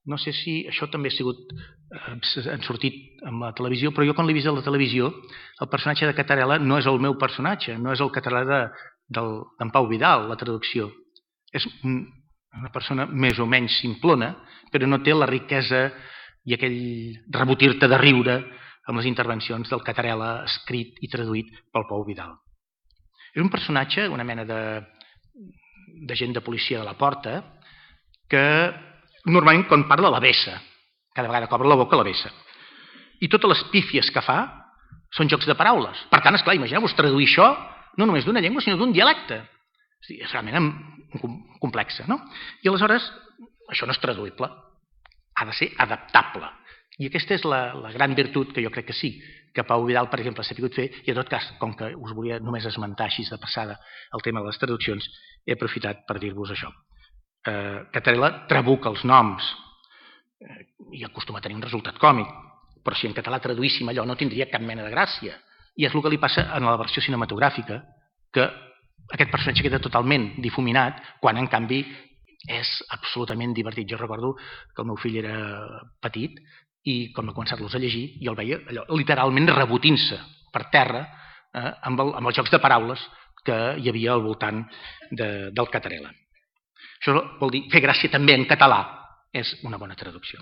no sé si això també han sortit amb la televisió, però jo quan l'he vist a la televisió, el personatge de Catarela no és el meu personatge, no és el Catarela d'en Pau Vidal, la traducció. És una persona més o menys simplona, però no té la riquesa i aquell rebotir-te de riure amb les intervencions del Catarela escrit i traduït pel Pau Vidal. És un personatge, una mena d'agent de policia de la porta, que normalment quan parla la vessa, cada vegada que obre la boca la vessa. I totes les pífies que fa són jocs de paraules. Per tant, esclar, imagineu-vos traduir això no només d'una llengua, sinó d'un dialecte. És realment complex, no? I aleshores, això no és traduïble. Ha de ser adaptable. I aquesta és la gran virtut que jo crec que sí, que Pau Vidal, per exemple, s'ha pogut fer, i en tot cas, com que us volia només esmentar així de passada el tema de les traduccions, he aprofitat per dir-vos això. Catarela trabuca els noms i acostuma a tenir un resultat còmic, però si en català traduíssim allò no tindria cap mena de gràcia. I és el que li passa en la versió cinematogràfica, que aquest personatge queda totalment difuminat, quan en canvi és absolutament divertit. Jo recordo que el meu fill era petit i quan va començar-los a llegir jo el veia allò, literalment rebotint-se per terra amb els jocs de paraules que hi havia al voltant del Catarela. Això vol dir fer gràcia també en català. És una bona traducció.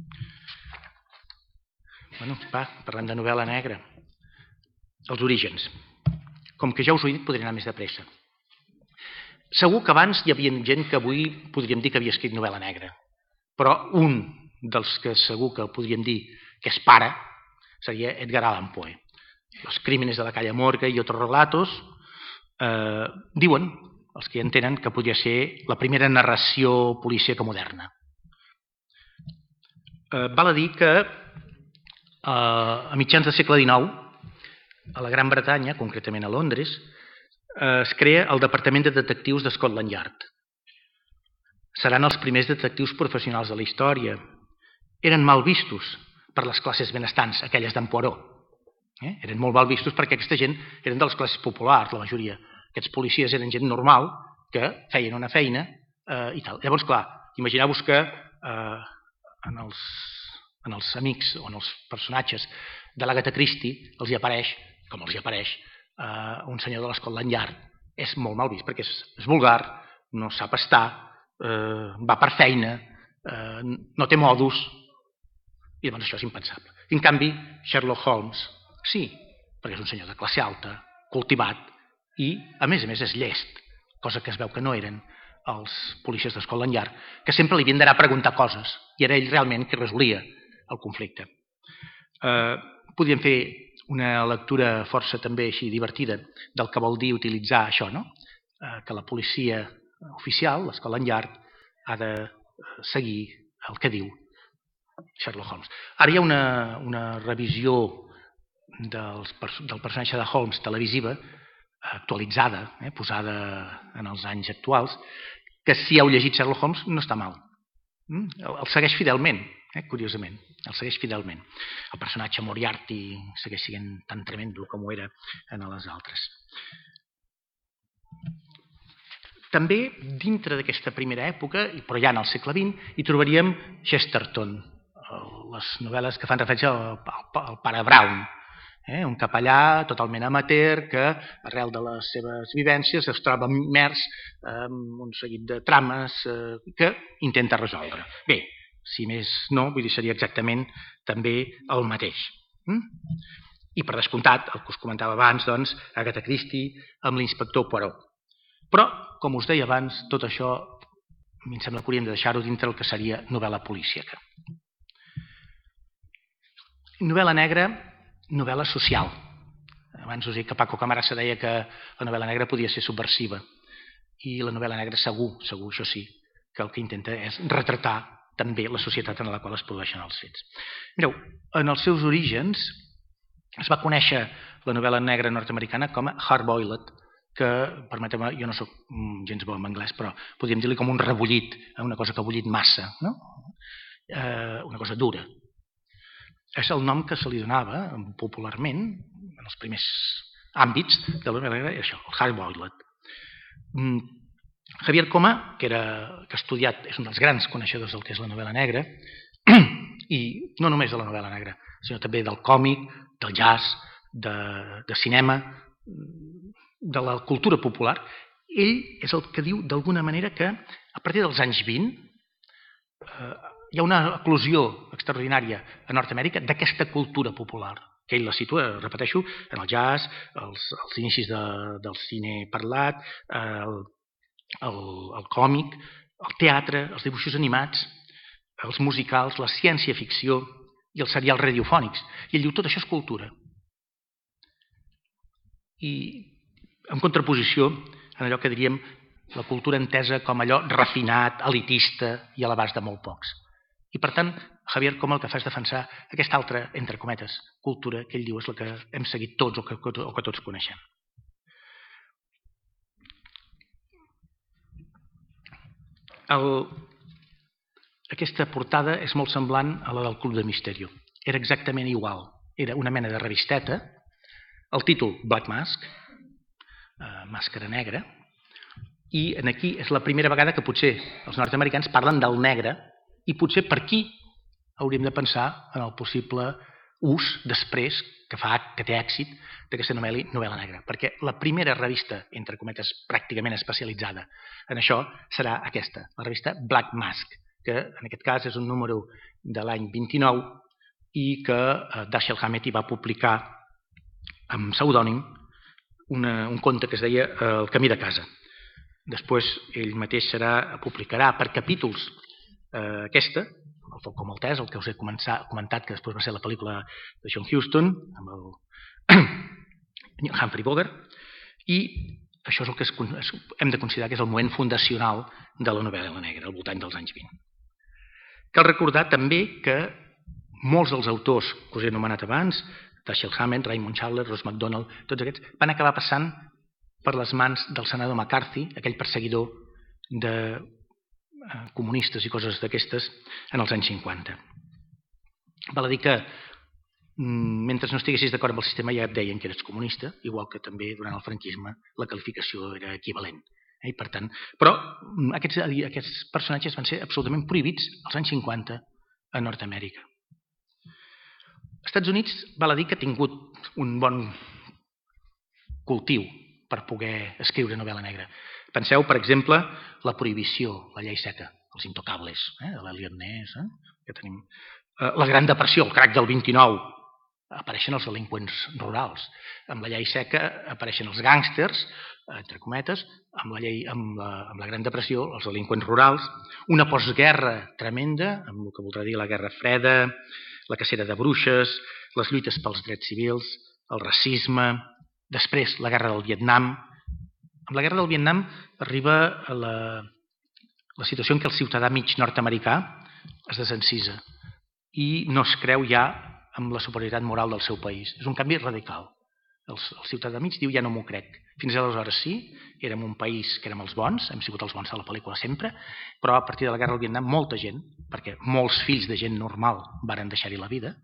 Bueno, parlem de novel·la negra. Els orígens. Com que ja us ho he dit, podré anar més de pressa. Segur que abans hi havia gent que avui podríem dir que havia escrit novel·la negra, però un dels que segur que podríem dir que és pare seria Edgar Allan Poe. Los crímenes de la calle Morgue i otros relatos diuen, els que entenen, que podria ser la primera narració policíaca moderna. Val a dir que a mitjans del segle XIX, a la Gran Bretanya, concretament a Londres, es crea el Departament de Detectius de Scotland Yard. Seran els primers detectius professionals de la història. Eren mal vistos per les classes benestants, aquelles d'en Poirot. Eren molt mal vistos perquè aquesta gent eren de les classes populars, la majoria. Aquests policies eren gent normal que feien una feina i tal. Llavors, clar, imagineu-vos que en els amics o en els personatges de l'Agatha Christie els hi apareix, com els hi apareix, un senyor de l'Scotland Yard. És molt mal vist perquè és vulgar, no sap estar, va per feina, no té modus, i llavors això és impensable. En canvi, Sherlock Holmes, sí, perquè és un senyor de classe alta, cultivat, i a més és llest, cosa que es veu que no eren els policies de Scotland Yard, que sempre li havien d'anar a preguntar coses, i era ell realment qui resolia el conflicte. Podríem fer una lectura força també així divertida del que vol dir utilitzar això, no? Que la policia oficial, l'Scotland Yard, ha de seguir el que diu Sherlock Holmes. Ara hi ha una revisió del personatge de Holmes televisiva, actualitzada, posada en els anys actuals, que si heu llegit Sherlock Holmes no està mal. El segueix fidelment, curiosament, el segueix fidelment. El personatge Moriarty segueix sent tan tremendo com ho era en les altres. També dintre d'aquesta primera època, però ja en el segle XX, hi trobaríem Chesterton, les novel·les que fan referència al pare Brown, un capellà totalment amateur que arrel de les seves vivències es troba immers en un seguit de trames que intenta resoldre. Bé, si més no, vull dir, seria exactament també el mateix. I per descomptat, el que us comentava abans, doncs, Agatha Christie amb l'inspector Poirot. Però, com us deia abans, tot això a mi em sembla que hauríem de deixar-ho dintre el que seria novel·la policíaca. Novel·la negra, novel·la social. Abans us he dit que Paco Camarasa deia que la novel·la negra podia ser subversiva i la novel·la negra segur, això sí, que el que intenta és retratar també la societat en la qual es produeixen els fets. Mireu, en els seus orígens es va conèixer la novel·la negra nord-americana com a hard-boiled, que, permeteu-me, jo no soc gens bo en anglès, però podríem dir-li com un rebullit, una cosa que ha bullit massa, no? Una cosa dura. És el nom que se li donava popularment en els primers àmbits de la novel·la negra, això, el hard-boiled. Javier Coma, que ha estudiat, és un dels grans coneixedors del que és la novel·la negra, i no només de la novel·la negra, sinó també del còmic, del jazz, de cinema, de la cultura popular. Ell és el que diu d'alguna manera que a partir dels anys 20 hi ha una eclosió extraordinària a Nord-Amèrica d'aquesta cultura popular, que ell la situa, repeteixo, en el jazz, els inicis del cine parlat, el còmic, el teatre, els dibuixos animats, els musicals, la ciència-ficció i els serials radiofònics. I ell diu, tot això és cultura. I en contraposició en allò que diríem la cultura entesa com allò refinat, elitista i a l'abast de molt pocs. I per tant, Javier Coma el que fa és defensar aquesta altra, entre cometes, cultura que ell diu és la que hem seguit tots o que tots coneixem. Aquesta portada és molt semblant a la del Club de Misterio. Era exactament igual. Era una mena de revisteta. El títol, Black Mask, màscara negra, i aquí és la primera vegada que potser els nord-americans parlen del negre i potser per aquí hauríem de pensar en el possible ús després que té èxit d'aquesta novel·la negra, perquè la primera revista, entre cometes, pràcticament especialitzada en això serà aquesta, la revista Black Mask, que en aquest cas és un número de l'any 29 i que Dashiell Hammett hi va publicar amb pseudònim un conte que es deia El camí de casa. Després ell mateix publicarà per capítols aquesta, El foc com el tes, el que us he comentat, que després va ser la pel·lícula de John Huston, amb el Humphrey Bogart, i això és el que hem de considerar que és el moment fundacional de la novel·la negra, al voltant dels anys 20. Cal recordar també que molts dels autors que us he anomenat abans, Dashiell Hammett, Raymond Chandler, Ross Macdonald, tots aquests van acabar passant per les mans del senador McCarthy, aquell perseguidor de comunistes i coses d'aquestes en els anys 50. Val a dir que mentre no estiguessis d'acord amb el sistema ja et deien que eres comunista, igual que també durant el franquisme la qualificació era equivalent. I per tant, però aquests personatges van ser absolutament prohibits als anys 50 a Nord-Amèrica. Els Estats Units val a dir que ha tingut un bon cultiu per poder escriure novel·la negra. Penseu, per exemple, la prohibició, la llei seca, els intocables, de l'Eliot Ness, que tenim. La Gran Depressió, el crac del 29, apareixen els delinqüents rurals. Amb la llei seca apareixen els gàngsters, entre cometes, amb la Gran Depressió, els delinqüents rurals, una postguerra tremenda, amb el que voldrà dir la Guerra Freda, la cacera de bruixes, les lluites pels drets civils, el racisme, després la Guerra del Vietnam. Amb la Guerra del Vietnam arriba a la situació en què el ciutadà mig nord-americà es desencisa i no es creu ja amb la superioritat moral del seu país. És un canvi radical. El ciutadà mig diu ja no m'ho crec. Fins aleshores sí, érem un país que érem els bons, hem sigut els bons de la pel·lícula sempre, però a partir de la Guerra del Vietnam molta gent, perquè molts fills de gent normal varen deixar-hi la vida,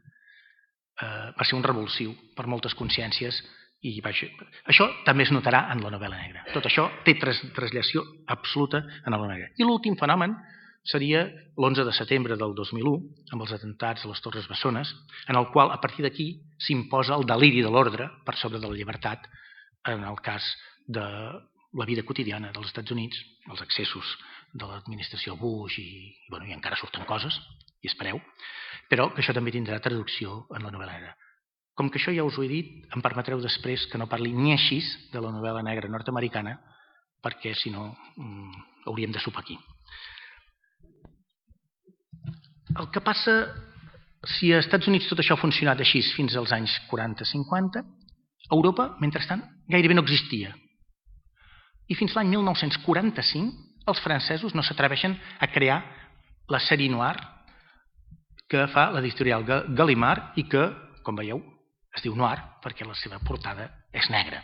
va ser un revulsiu per moltes consciències i això també es notarà en la novel·la negra. Tot això té translació absoluta en la novel·la negra. I l'últim fenomen seria l'11 de setembre del 2001, amb els atentats a les Torres Bessones, en el qual a partir d'aquí s'imposa el deliri de l'ordre per sobre de la llibertat en el cas de la vida quotidiana dels Estats Units, els excessos de l'administració Bush i encara surten coses, i espereu, però que això també tindrà traducció en la novel·la negra. Com que això ja us ho he dit, em permetreu després que no parli ni així de la novel·la negra nord-americana, perquè si no hauríem de sopar aquí. El que passa, si als Estats Units tot això ha funcionat així fins als anys 40-50, a Europa, mentrestant, gairebé no existia. I fins l'any 1945 els francesos no s'atreveixen a crear la sèrie noir que fa l'editorial Gallimard i que, com veieu, es diu noir perquè la seva portada és negra.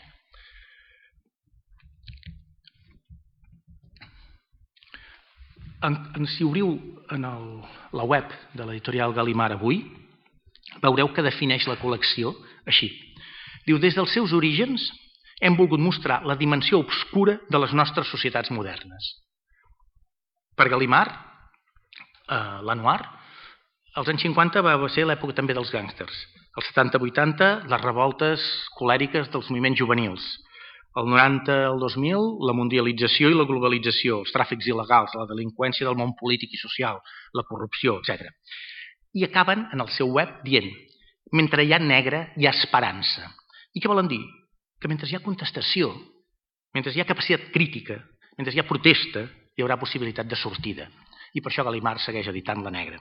Si obriu en la web de l'editorial Gallimard avui, veureu que defineix la col·lecció així. Diu, des dels seus orígens, hem volgut mostrar la dimensió obscura de les nostres societats modernes. Per Gallimard, l'Anouar, als anys 50 va ser l'època també dels gàngsters. Els 70-80, les revoltes colèriques dels moviments juvenils. El 90 al 2000, la mundialització i la globalització, els tràfics il·legals, la delinqüència del món polític i social, la corrupció, etc. I acaben en el seu web dient: mentre hi ha negre, hi ha esperança. I què volen dir? Que mentre hi ha contestació, mentre hi ha capacitat crítica, mentre hi ha protesta, hi haurà possibilitat de sortida. I per això Gallimard segueix editant La Negra.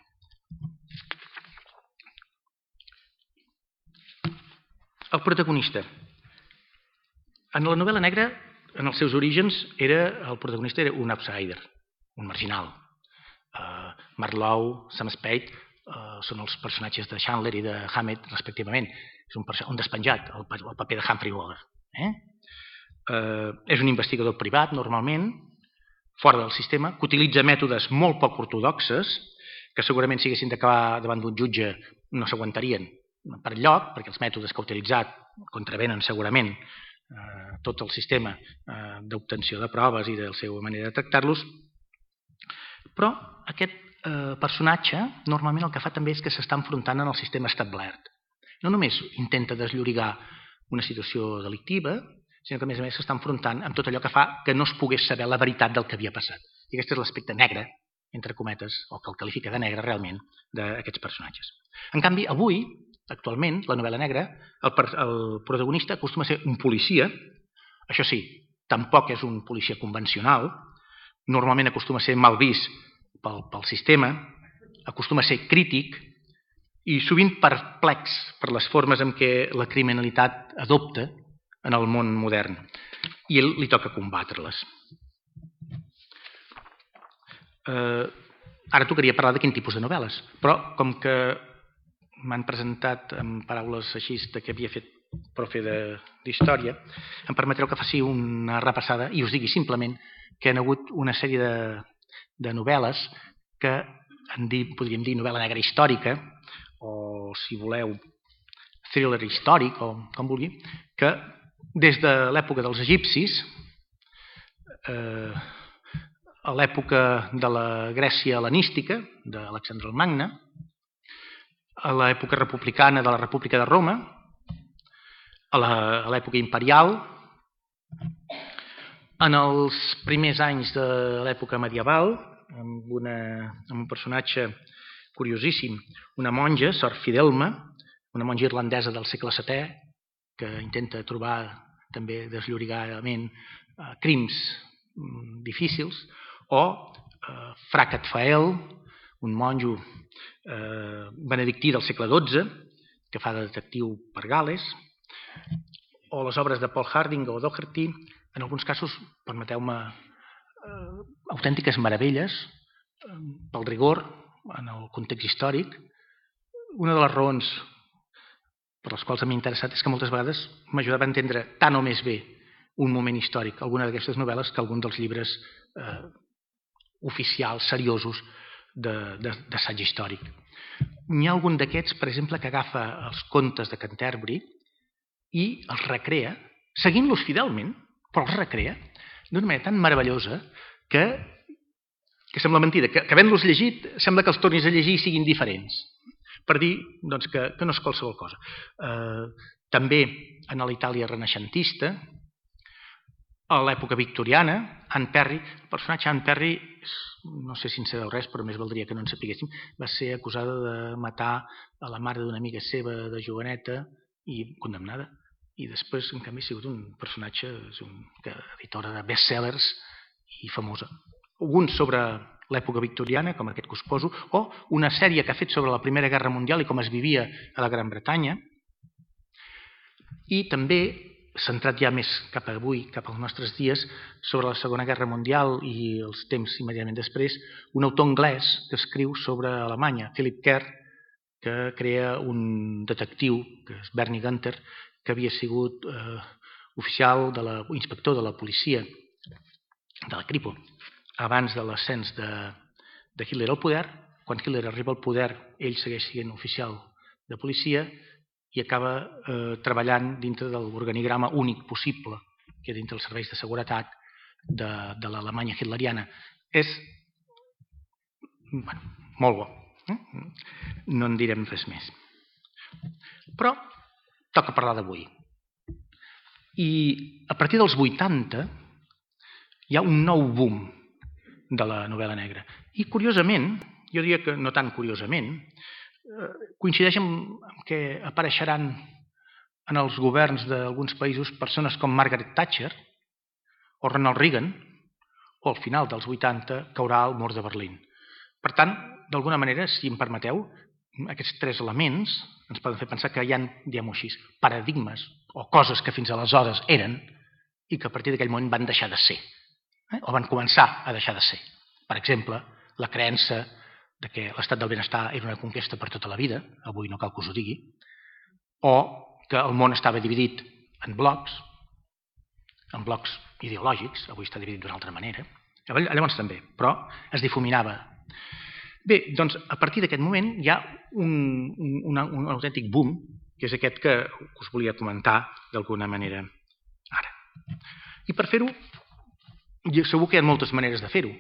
El protagonista. En la novel·la negra, en els seus orígens, el protagonista era un outsider, un marginal. Marlowe, Sam Spade són els personatges de Chandler i de Hammett, respectivament. És un despenjat, el paper de Humphrey Bogart. És un investigador privat, normalment, fora del sistema, que utilitza mètodes molt poc ortodoxes, que segurament si haguessin d'acabar davant d'un jutge no s'aguantarien per lloc, perquè els mètodes que ha utilitzat contravenen segurament tot el sistema d'obtenció de proves i de la seva manera de tractar-los. Però aquest personatge normalment el que fa també és que s'està enfrontant en el sistema establert. No només intenta desllorigar una situació delictiva, sinó que a més s'està enfrontant amb tot allò que fa que no es pogués saber la veritat del que havia passat. I aquest és l'aspecte negre, entre cometes, o que el qualifica de negre realment, d'aquests personatges. En canvi, avui, actualment, la novel·la negra, el protagonista acostuma a ser un policia. Això sí, tampoc és un policia convencional, normalment acostuma a ser mal vist pel sistema, acostuma a ser crític i sovint perplex per les formes en què la criminalitat adopta en el món modern, i li toca combatre-les. Ara tocaria parlar de quin tipus de novel·les, però com que m'han presentat en paraules així que havia fet profe d'història, em permetreu que faci una repassada i us digui simplement que hi ha hagut una sèrie de novel·les que podríem dir novel·la negra històrica, o si voleu thriller històric, o com vulgui, que des de l'època dels egipcis, a l'època de la Grècia hel·lenística, d'Alexandre el Magne, a l'època republicana de la República de Roma, a l'època imperial, en els primers anys de l'època medieval, amb un personatge curiosíssim, una monja, Sor Fidelma, una monja irlandesa del segle VII, que intenta trobar també desllorigadament crims difícils, o Fra Catfael, un monjo benedictí del segle XII, que fa de detectiu per Gal·les, o les obres de Paul Harding o Doherty, en alguns casos, permeteu-me, autèntiques meravelles pel rigor en el context històric. Una de les raons per les quals m'he interessat és que moltes vegades m'ajudava a entendre tant o més bé un moment històric, alguna d'aquestes novel·les, que algun dels llibres oficials, seriosos, d'assaig històric. N'hi ha algun d'aquests, per exemple, que agafa els contes de Canterbury i els recrea, seguint-los fidelment, però els recrea d'una manera tan meravellosa que sembla mentida, que havent-los llegit sembla que els tornis a llegir i siguin diferents, per dir que no és qualsevol cosa. També en la Itàlia renaixentista, a l'època victoriana, Anne Perry, el personatge Anne Perry, no sé si en sabeu res, però més valdria que no en sapiguéssim, va ser acusada de matar a la mare d'una amiga seva de joveneta i condemnada. I després, en canvi, ha sigut un personatge, editora de bestsellers i famosa. Alguns sobre l'època victoriana, com aquest que us poso, o una sèrie que ha fet sobre la Primera Guerra Mundial i com es vivia a la Gran Bretanya, i també centrat ja més cap avui, cap als nostres dies, sobre la Segona Guerra Mundial i els temps immediatament després, un autor anglès que escriu sobre Alemanya, Philip Kerr, que crea un detectiu, que és Bernie Gunther, que havia sigut inspector de la policia de la Kripo abans de l'ascens de Hitler al poder. Quan Hitler arriba al poder, ell segueix sent oficial de policia i acaba treballant dintre de l'organigrama únic possible que dintre dels serveis de seguretat de l'Alemanya hitleriana. És molt bo. No en direm res més. Però toca parlar d'avui. I a partir dels 80 hi ha un nou boom de la novel·la negra. I curiosament, jo diria que no tan curiosament, coincideix amb que apareixeran en els governs d'alguns països persones com Margaret Thatcher o Ronald Reagan, o al final dels 80 caurà el mur de Berlín. Per tant, d'alguna manera, si em permeteu, aquests tres elements ens poden fer pensar que hi ha, diguem-ho així, paradigmes o coses que fins aleshores eren i que a partir d'aquell moment van deixar de ser, o van començar a deixar de ser. Per exemple, la creença de que l'estat del benestar era una conquesta per tota la vida, avui no cal que us ho digui, o que el món estava dividit en blocs ideològics, avui està dividit d'una altra manera, llavors també, però es difuminava. Bé, doncs a partir d'aquest moment hi ha un autèntic boom, que és aquest que us volia comentar d'alguna manera ara. I per fer-ho, segur que hi ha moltes maneres de fer-ho.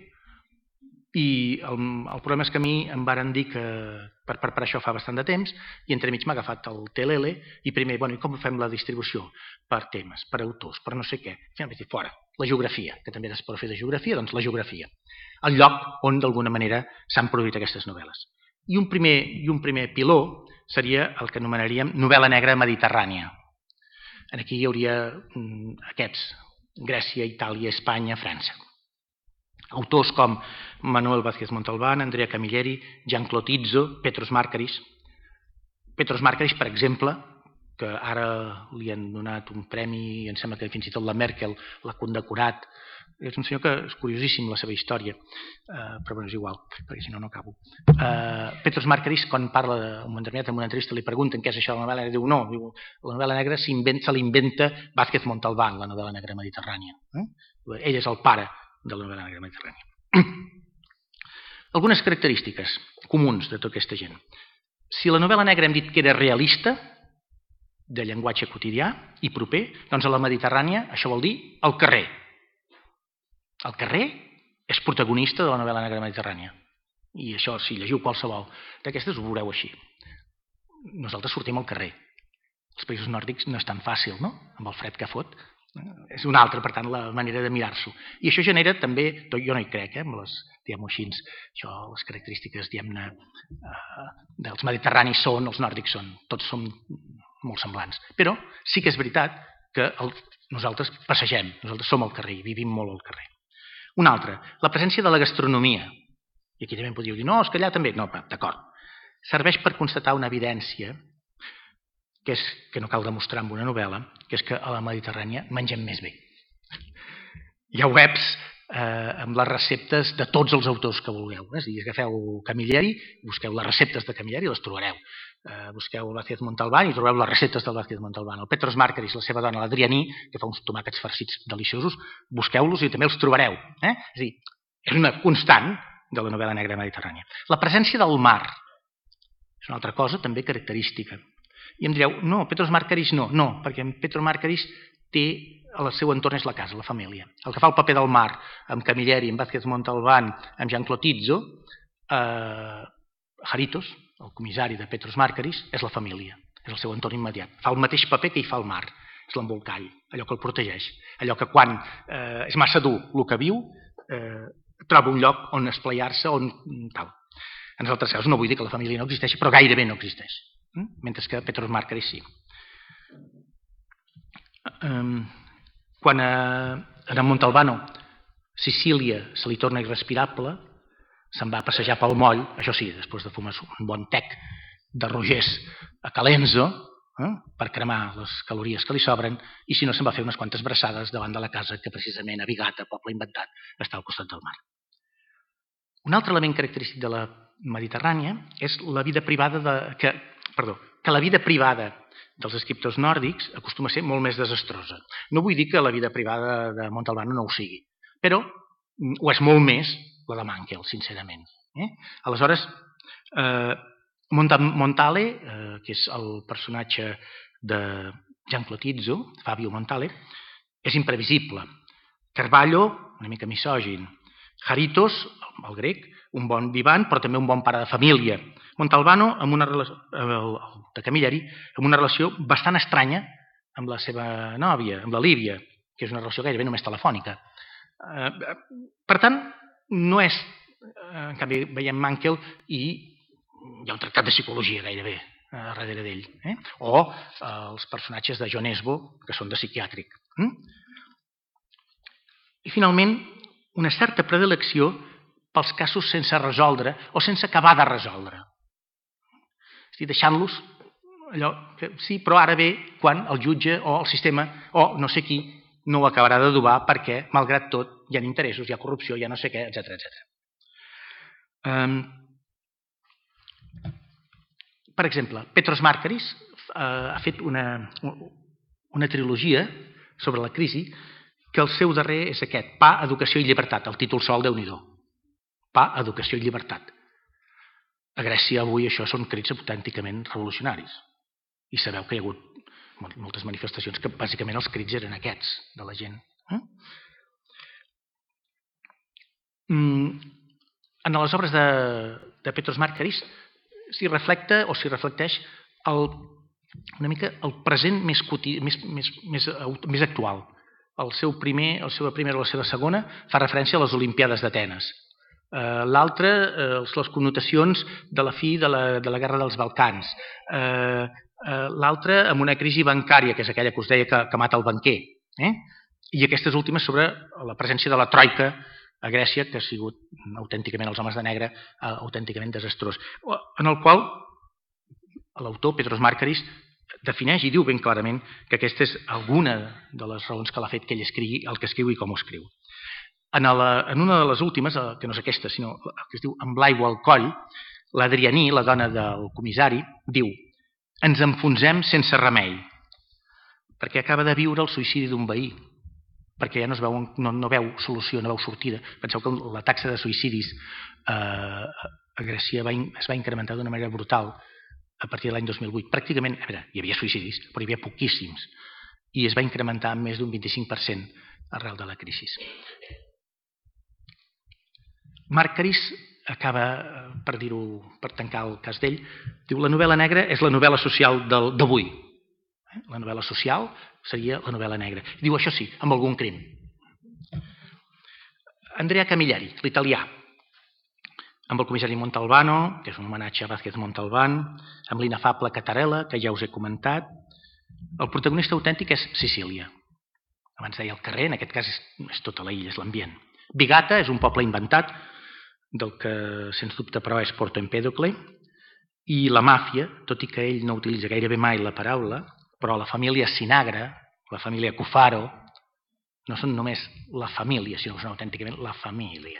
I el problema és que a mi em varen dir que per això fa bastant de temps i entremig m'ha agafat el TLL i primer, i com fem la distribució? Per temes, per autors, per no sé què. Finalment, fora, la geografia, que també es pot fer de geografia, doncs la geografia. El lloc on d'alguna manera s'han produït aquestes novel·les. I un primer piló seria el que anomenaríem novel·la negra mediterrània. Aquí hi hauria aquests, Grècia, Itàlia, Espanya, França. Autors com Manuel Vázquez Montalbán, Andrea Camilleri, Jean-Claude Izzo, Petros Markaris. Petros Markaris, per exemple, que ara li han donat un premi i em sembla que fins i tot la Merkel l'ha condecorat. És un senyor que és curiosíssim la seva història, però és igual, perquè si no, no acabo. Petros Markaris, quan parla en una entrevista, li pregunten què és això de la novel·la negra, diu no, la novel·la negra se l'inventa Vázquez Montalbán, la novel·la negra mediterrània. Ell és el pare de la novel·la negra mediterrània. Algunes característiques comuns de tota aquesta gent. Si la novel·la negra hem dit que era realista, de llenguatge quotidià i proper, doncs a la Mediterrània això vol dir el carrer. El carrer és protagonista de la novel·la negra mediterrània. I això, si llegiu qualsevol d'aquestes, ho veureu així. Nosaltres sortim al carrer. Els països nòrdics no és tan fàcil, no? Amb el fred que fot. És una altra, per tant, la manera de mirar-s'ho. I això genera també, jo no hi crec, amb les, diguem-ho així, les característiques, diguem-ne, dels mediterranis són, els nòrdics són, tots som molt semblants. Però sí que és veritat que nosaltres passegem, nosaltres som al carrer i vivim molt al carrer. Una altra, la presència de la gastronomia. I aquí també em podríeu dir, no, és que allà també. No, d'acord. Serveix per constatar una evidència que no cal demostrar amb una novel·la, que és que a la Mediterrània mengem més bé. Hi ha webs amb les receptes de tots els autors que vulgueu. És a dir, agafeu Camilleri, busqueu les receptes de Camilleri i les trobareu. Busqueu Vázquez Montalbán i trobeu les receptes del Vázquez Montalbán. El Petros Markaris, la seva dona, l'Adrianí, que fa uns tomàquets farcits deliciosos, busqueu-los i també els trobareu. És a dir, és una constant de la novel·la negra mediterrània. La presència del mar és una altra cosa també característica. I em direu, no, Petros Markaris no, perquè Petros Markaris té, el seu entorn és la casa, la família. El que fa el paper del mar amb Camilleri, amb Vázquez Montalbán, amb Jean-Claude Izzo, Haritos, el comissari de Petros Markaris, és la família, és el seu entorn immediat. Fa el mateix paper que hi fa el mar, és l'embolcall, allò que el protegeix. Allò que quan és massa dur el que viu, troba un lloc on esplaiar-se, on tal. En els altres casos no vull dir que la família no existeixi, però gairebé no existeix. Mentre que Petros Markaris sí. Quan a Montalbano Sicília se li torna irrespirable, se'n va a passejar pel moll, això sí, després de fumar un bon tec de rogers a Calenzo, per cremar les calories que li sobren, i si no se'n va fer unes quantes braçades davant de la casa que precisament a Bigata, poble inventat, està al costat del mar. Un altre element característic de la Mediterrània és la vida privada que la vida privada dels escriptors nòrdics acostuma a ser molt més desastrosa. No vull dir que la vida privada de Montalbano no ho sigui, però ho és molt més la de Mankell, sincerament. Aleshores, Montale, que és el personatge de Gian Clotizzo, Fabio Montale, és imprevisible. Carballo, una mica misògin. Jaritos, el grec, un bon vivant, però també un bon pare de família. Montalbano, de Camilleri, amb una relació bastant estranya amb la seva nòvia, amb la Lívia, que és una relació gairebé només telefònica. Per tant, no és... En canvi, veiem Mankel i hi ha un tractat de psicologia gairebé darrere d'ell. O els personatges de John Esbo, que són de psiquiàtric. I finalment, una certa predilecció pels casos sense resoldre o sense acabar de resoldre. És a dir, deixant-los allò que sí, però ara ve quan el jutge o el sistema o no sé qui no ho acabarà d'adobar perquè, malgrat tot, hi ha interessos, hi ha corrupció, hi ha no sé què, etc. Per exemple, Petros Markaris ha fet una trilogia sobre la crisi que el seu darrer és aquest, Pa, Educació i Llibertat, el títol sol, Déu-n'hi-do. Pa, Educació i Llibertat. A Grècia avui això són crits autènticament revolucionaris. I sabeu que hi ha hagut moltes manifestacions que bàsicament els crits eren aquests de la gent. En les obres de Petros Markaris s'hi reflecta o s'hi reflecteix una mica el present més actual. La seva primera o la seva segona fa referència a les Olimpiades d'Atenes. L'altre, les connotacions de la fi de la Guerra dels Balcans. L'altre, amb una crisi bancària, que és aquella que us deia que mata el banquer. I aquestes últimes sobre la presència de la troika a Grècia, que ha sigut autènticament, els homes de negre, autènticament desastrós. En el qual l'autor, Petros Markaris, defineix i diu ben clarament que aquesta és alguna de les raons que l'ha fet que ell escrigui el que escriu i com ho escriu. En una de les últimes, que no és aquesta, sinó que es diu Amb l'aigua al coll, l'Adrianí, la dona del comissari, diu: ens enfonsem sense remei, perquè acaba de viure el suïcidi d'un veí, perquè ja no veu solució, no veu sortida. Penseu que la taxa de suïcidis a Grècia es va incrementar d'una manera brutal a partir de l'any 2008. Pràcticament, hi havia suïcidis, però hi havia poquíssims, i es va incrementar en més d'un 25% arrel de la crisi. Markaris acaba, per tancar el cas d'ell, diu: la novel·la negra és la novel·la social d'avui. La novel·la social seria la novel·la negra. Diu, això sí, amb algun crim. Andrea Camilleri, l'italià, amb el comissari Montalbano, que és un homenatge a Vázquez Montalbán, amb l'inefable Catarella, que ja us he comentat. El protagonista autèntic és Sicília. Abans deia el carrer, en aquest cas és tota la illa, és l'ambient. Bigata és un poble inventat, del que sens dubte però és Porto Empedocle, i la màfia, tot i que ell no utilitza gairebé mai la paraula, però la família Sinagra, la família Cufaro, no són només la família, sinó que són autènticament la família.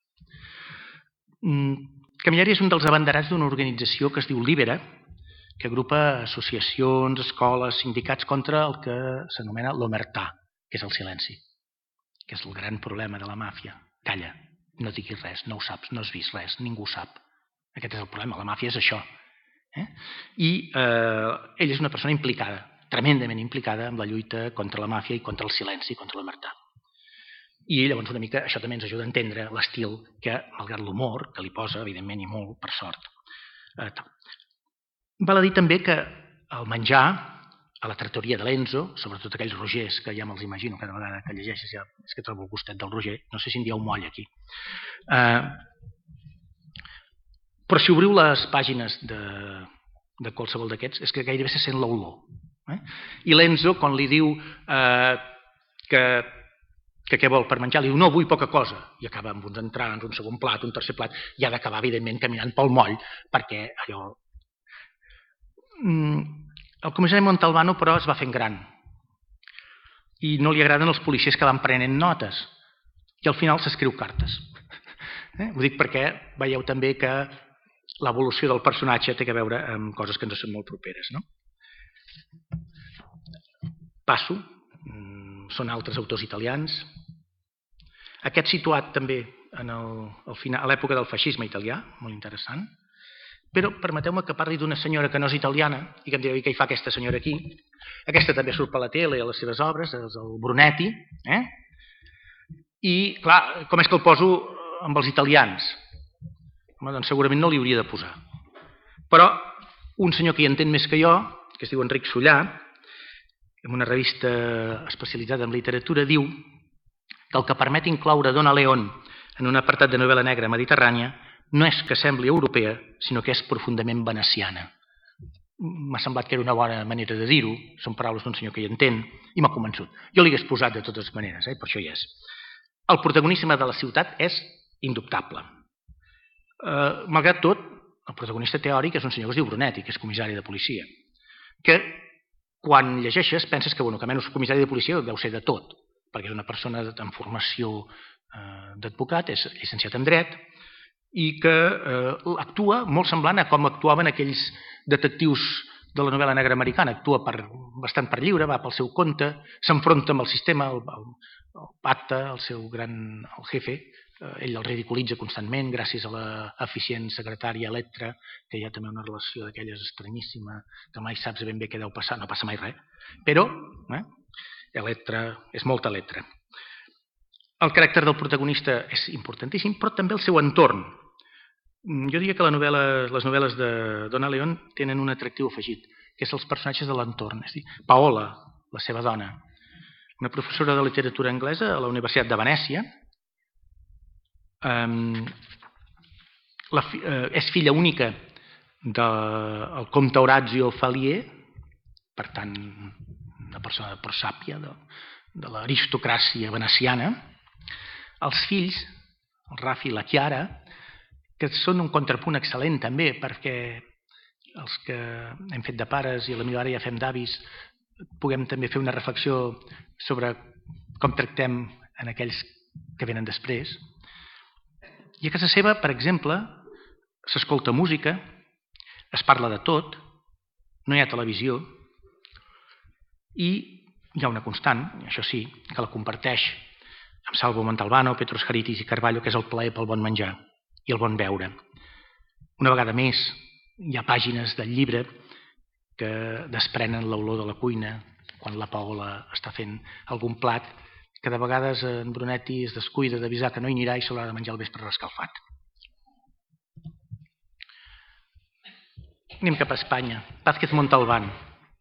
Camilleri és un dels abanderats d'una organització que es diu Libera, que agrupa associacions, escoles, sindicats contra el que s'anomena l'omertà, que és el silenci, que és el gran problema de la màfia. Calla, no diguis res, no ho saps, no has vist res, ningú ho sap. Aquest és el problema, la màfia és això. I ell és una persona implicada, tremendament implicada en la lluita contra la màfia i contra el silenci, contra l'omertà. I llavors una mica això també ens ajuda a entendre l'estil que, malgrat l'humor, que li posa, evidentment, i molt, per sort. Val a dir també que el menjar a la trattoria de l'Enzo, sobretot aquells rogers que ja me'ls imagino cada vegada que llegeixes, ja és que trobo el gustet del roger, no sé si en dieu moll aquí. Però si obriu les pàgines de qualsevol d'aquests, és que gairebé se sent l'olor. I l'Enzo, quan li diu que què vol per menjar, li diu: no, vull poca cosa, i acaba amb uns entrants, un segon plat, un tercer plat, i ha d'acabar, evidentment, caminant pel moll, perquè allò... El comissari Montalbano, però, es va fent gran i no li agraden els policies que van prenent notes i al final s'escriu cartes. Ho dic perquè veieu també que l'evolució del personatge té a veure amb coses que ens són molt properes. Passo, són altres autors italians. Aquest situat també a l'època del feixisme italià, molt interessant. Però permeteu-me que parli d'una senyora que no és italiana i que em direu què hi fa aquesta senyora aquí. Aquesta també surt per la tele i a les seves obres, és el Brunetti. I, clar, com és que el poso amb els italians? Home, doncs segurament no li hauria de posar. Però un senyor que hi entén més que jo, que es diu Enric Sollà, en una revista especialitzada en literatura, diu que el que permet incloure Donna Leon en un apartat de novel·la negra mediterrània no és que sembli europea, sinó que és profundament veneciana. M'ha semblat que era una bona manera de dir-ho, són paraules d'un senyor que hi entén, i m'ha convençut. Jo l'hi hagués posat de totes maneres, per això hi és. El protagonisme de la ciutat és indubtable. Malgrat tot, el protagonista teòric és un senyor que es diu Brunetti, que és comissari de policia, que quan llegeixes penses que, que menys comissari de policia deu ser de tot, perquè és una persona amb formació d'advocat, és llicenciat en dret, i que actua molt semblant a com actuaven aquells detectius de la novel·la negra americana. Actua bastant per lliure, va pel seu compte, s'enfronta amb el sistema, el pacte, el seu gran jefe, ell el ridiculitza constantment gràcies a l'eficient secretària Electra, que hi ha també una relació d'aquelles estranyíssima, que mai saps ben bé què deu passar, no passa mai res, però Electra és molta Electra. El caràcter del protagonista és importantíssim, però també el seu entorn. Jo diria que les novel·les de Donna Leon tenen un atractiu afegit, que és els personatges de l'entorn. És a dir, Paola, la seva dona, una professora de literatura anglesa a la Universitat de Venècia, és filla única del comte Orazio Falier, per tant, una persona de prosàpia de l'aristocràcia veneciana. Els fills, el Rafi i la Chiara, que són un contrapunt excel·lent també, perquè els que hem fet de pares i a la meva ara ja fem d'avis puguem també fer una reflexió sobre com tractem en aquells que venen després. I a casa seva, per exemple, s'escolta música, es parla de tot, no hi ha televisió i hi ha una constant, això sí, que la comparteix amb Salvo Montalbano, Petrus Charitis i Carballo, que és el plaer pel bon menjar i el bon beure. Una vegada més, hi ha pàgines del llibre que desprenen l'olor de la cuina quan la Paola està fent algun plat, que de vegades en Brunetti es descuida d'avisar que no hi anirà i s'haurà de menjar al vespre rescalfat. Anem cap a Espanya. Vázquez Montalbán.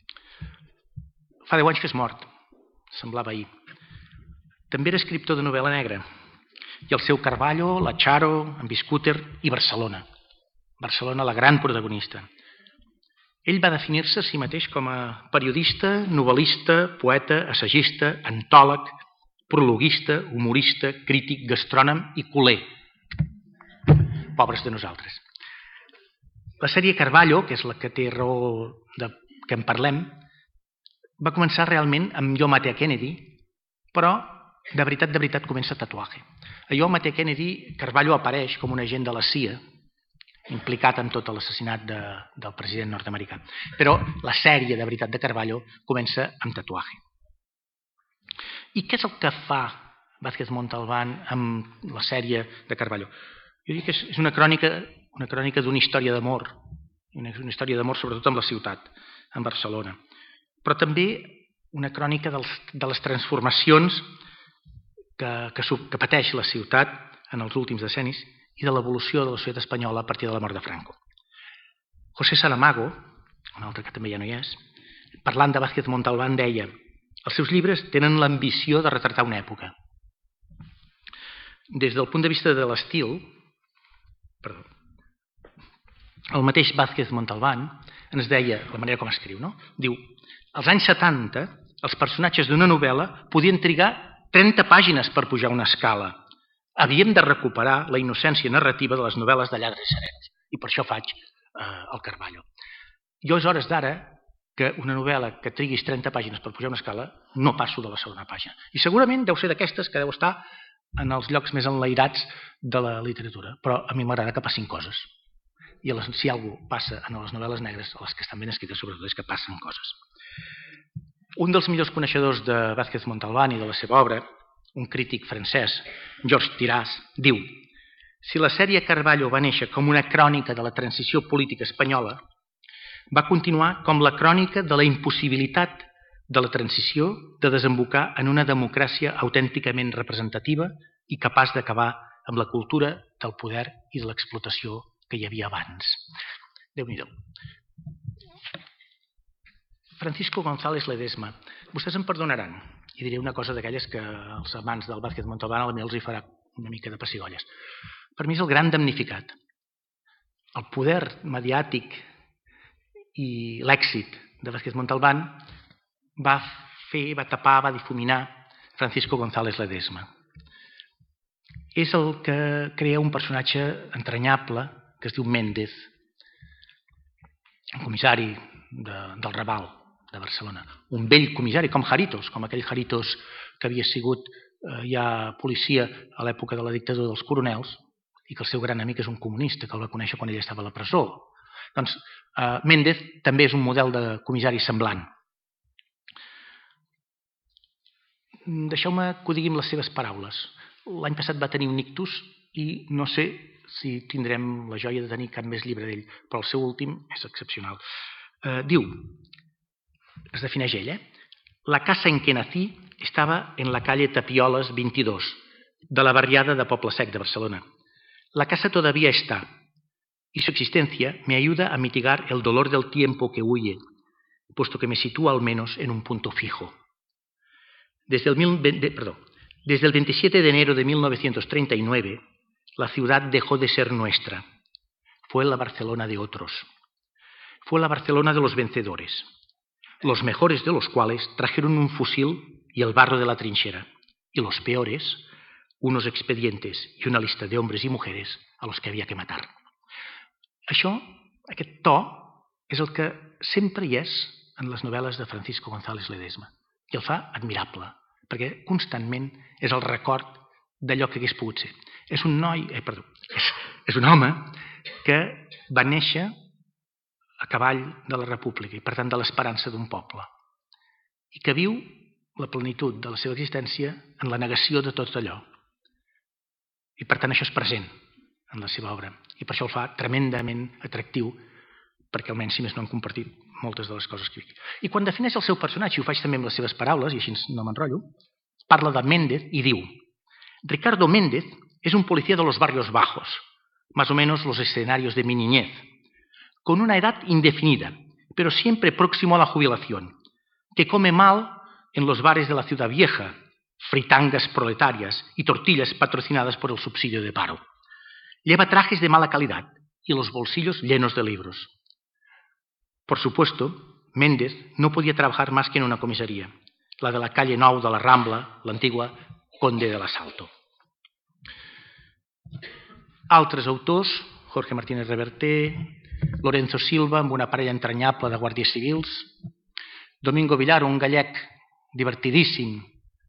Fa 10 anys que és mort, semblava ahir. També era escriptor de novel·la negra, i el seu Carballo, la Charo, en Biscúter i Barcelona. Barcelona, la gran protagonista. Ell va definir-se a si mateix com a periodista, novel·lista, poeta, assagista, antòleg, prologuista, humorista, crític, gastrònom i culer. Pobres de nosaltres. La sèrie Carballo, que és la que té raó que en parlem, va començar realment amb Jo maté a Kennedy, però de veritat comença Tatuaje. A Jo maté a Kennedy, Carballo apareix com un agent de la CIA, implicat en tot l'assassinat del president nord-americà. Però la sèrie de veritat de Carballo comença amb Tatuaje. I què és el que fa Vázquez Montalbán amb la sèrie de Carballo? Jo dic que és una crònica d'una història d'amor, una història d'amor sobretot amb la ciutat, amb Barcelona, però també una crònica de les transformacions que pateix la ciutat en els últims decennis i de l'evolució de la societat espanyola a partir de la mort de Franco. José Saramago, un altre que també ja no hi és, parlant de Vázquez Montalbán deia: els seus llibres tenen l'ambició de retratar una època. Des del punt de vista de l'estil, el mateix Vázquez Montalbán ens deia, la manera com escriu, no? Diu, als anys 70, els personatges d'una novel·la podien trigar 30 pàgines per pujar una escala. Havíem de recuperar la innocència narrativa de les novel·les de lladres serens. I per això faig el Carballo. Jo és hores d'ara que una novel·la que triguis 30 pàgines per pujar una escala no passo de la segona pàgina. I segurament deu ser d'aquestes que deu estar en els llocs més enlairats de la literatura. Però a mi m'agrada que passin coses. I si alguna cosa passa en les novel·les negres, les que estan ben escrites sobretot, és que passen coses. Un dels millors coneixedors de Vázquez Montalbán i de la seva obra, un crític francès, Georges Tirás, diu: Si la sèrie Carballo va néixer com una crònica de la transició política espanyola, va continuar com la crònica de la impossibilitat de la transició de desembocar en una democràcia autènticament representativa i capaç d'acabar amb la cultura del poder i de l'explotació que hi havia abans. Déu-n'hi-do. Francisco González Ledesma. Vostès em perdonaran i diré una cosa d'aquelles que els amants del Vázquez Montalbán a mi els hi farà una mica de pessigolles. Per mi és el gran damnificat. El poder mediàtic i l'èxit de Vázquez Montalbán va tapar, va difuminar Francisco González Ledesma. És el que crea un personatge entranyable que es diu Méndez, un comissari del Raval de Barcelona. Un vell comissari, com Jaritos, com aquell Jaritos que havia sigut ja policia a l'època de la dictadura dels coronels i que el seu gran amic és un comunista que el va conèixer quan ell estava a la presó. Doncs Méndez també és un model de comissari semblant. Deixeu-me que ho digui amb les seves paraules. L'any passat va tenir un ictus i no sé si tindrem la joia de tenir cap més llibre d'ell, però el seu últim és excepcional. Diu, es defineix ell, la casa en que nací estaba en la calle Tapioles 22, de la barriada de Poble Sec de Barcelona. La casa todavía está, y su existencia me ayuda a mitigar el dolor del tiempo que huye, puesto que me sitúa al menos en un punto fijo. Desde el 27 de enero de 1939, la ciudad dejó de ser nuestra. Fue la Barcelona de otros. Fue la Barcelona de los vencedores, los mejores de los cuales trajeron un fusil y el barro de la trinchera, y los peores, unos expedientes y una lista de hombres y mujeres a los que había que matar. Això, aquest to, és el que sempre hi és en les novel·les de Francisco González Ledesma, i el fa admirable, perquè constantment és el record d'allò que hagués pogut ser. És un home que va néixer a cavall de la República i, per tant, de l'esperança d'un poble, i que viu la plenitud de la seva existència en la negació de tot allò. I, per tant, això és present en la seva obra, i per això el fa tremendament atractiu, perquè almenys, si més no, han compartit moltes de les coses que dic. I quan defineix el seu personatge, i ho faig també amb les seves paraules, i així no m'enrotllo, parla de Méndez i diu: Ricardo Méndez es un policía de los barrios bajos, más o menos los escenarios de mi niñez, con una edad indefinida, pero siempre próximo a la jubilación, que come mal en los bares de la ciudad vieja, fritangas proletarias y tortillas patrocinadas por el subsidio de paro. Lleva trajes de mala calidad y los bolsillos llenos de libros. Por supuesto, Méndez no podía trabajar más que en una comisaría, la de la calle 9 de la Rambla, l'antigua Conde de l'Asalto. Altres autors, Jorge Martínez Reverter, Lorenzo Silva, amb una parella entranyable de guàrdies civils, Domingo Villar, un gallec divertidíssim,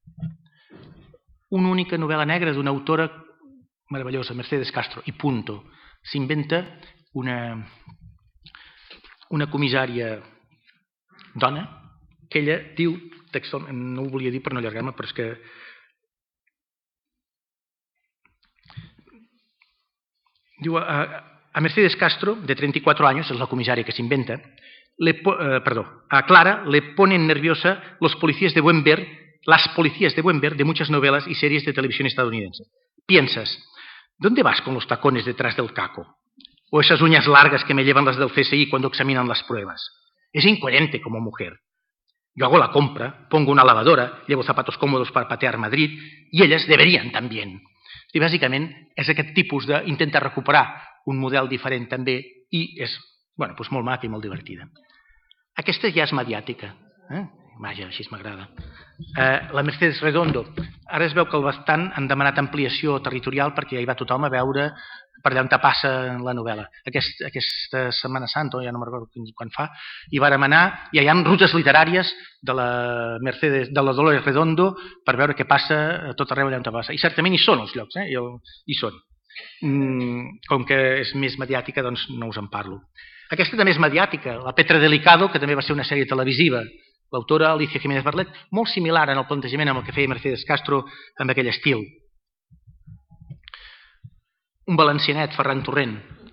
una única novel·la negra d'una autora meravellosa, Mercedes Castro, i punto. S'inventa una comissària dona que ella diu, textualment, no ho volia dir per no allargar-me, però és que diu, a Mercedes Castro, de 34 años, es la comisaria que se inventa, a Clara le ponen nerviosa las policías de buen ver de muchas novelas y series de televisión estadounidense. Piensas, ¿dónde vas con los tacones detrás del caco? ¿O esas uñas largas que me llevan las del CSI cuando examinan las pruebas? Es incoherente como mujer. Yo hago la compra, pongo una lavadora, llevo zapatos cómodos para patear Madrid, y ellas deberían también. I bàsicament és aquest tipus d'intentar recuperar un model diferent també i és molt maca i molt divertida. Aquesta ja és mediàtica. Vaja, així m'agrada. La Mercedes Redondo. Ara es veu que al Bastant han demanat ampliació territorial perquè ja hi va tothom a veure per allà on passa la novel·la. Aquesta Setmana Santa, ja no me'n recordo quan fa, hi vàrem anar i hi ha rutes literàries de la Dolores Redondo per veure què passa a tot arreu allà on passa. I certament hi són els llocs, hi són. Com que és més mediàtica, doncs no us en parlo. Aquesta també és mediàtica, la Petra Delicado, que també va ser una sèrie televisiva, l'autora Alicia Jiménez Barlet, molt similar en el plantejament amb el que feia Mercedes Castro amb aquell estil. un valencianet, Ferran Torrent.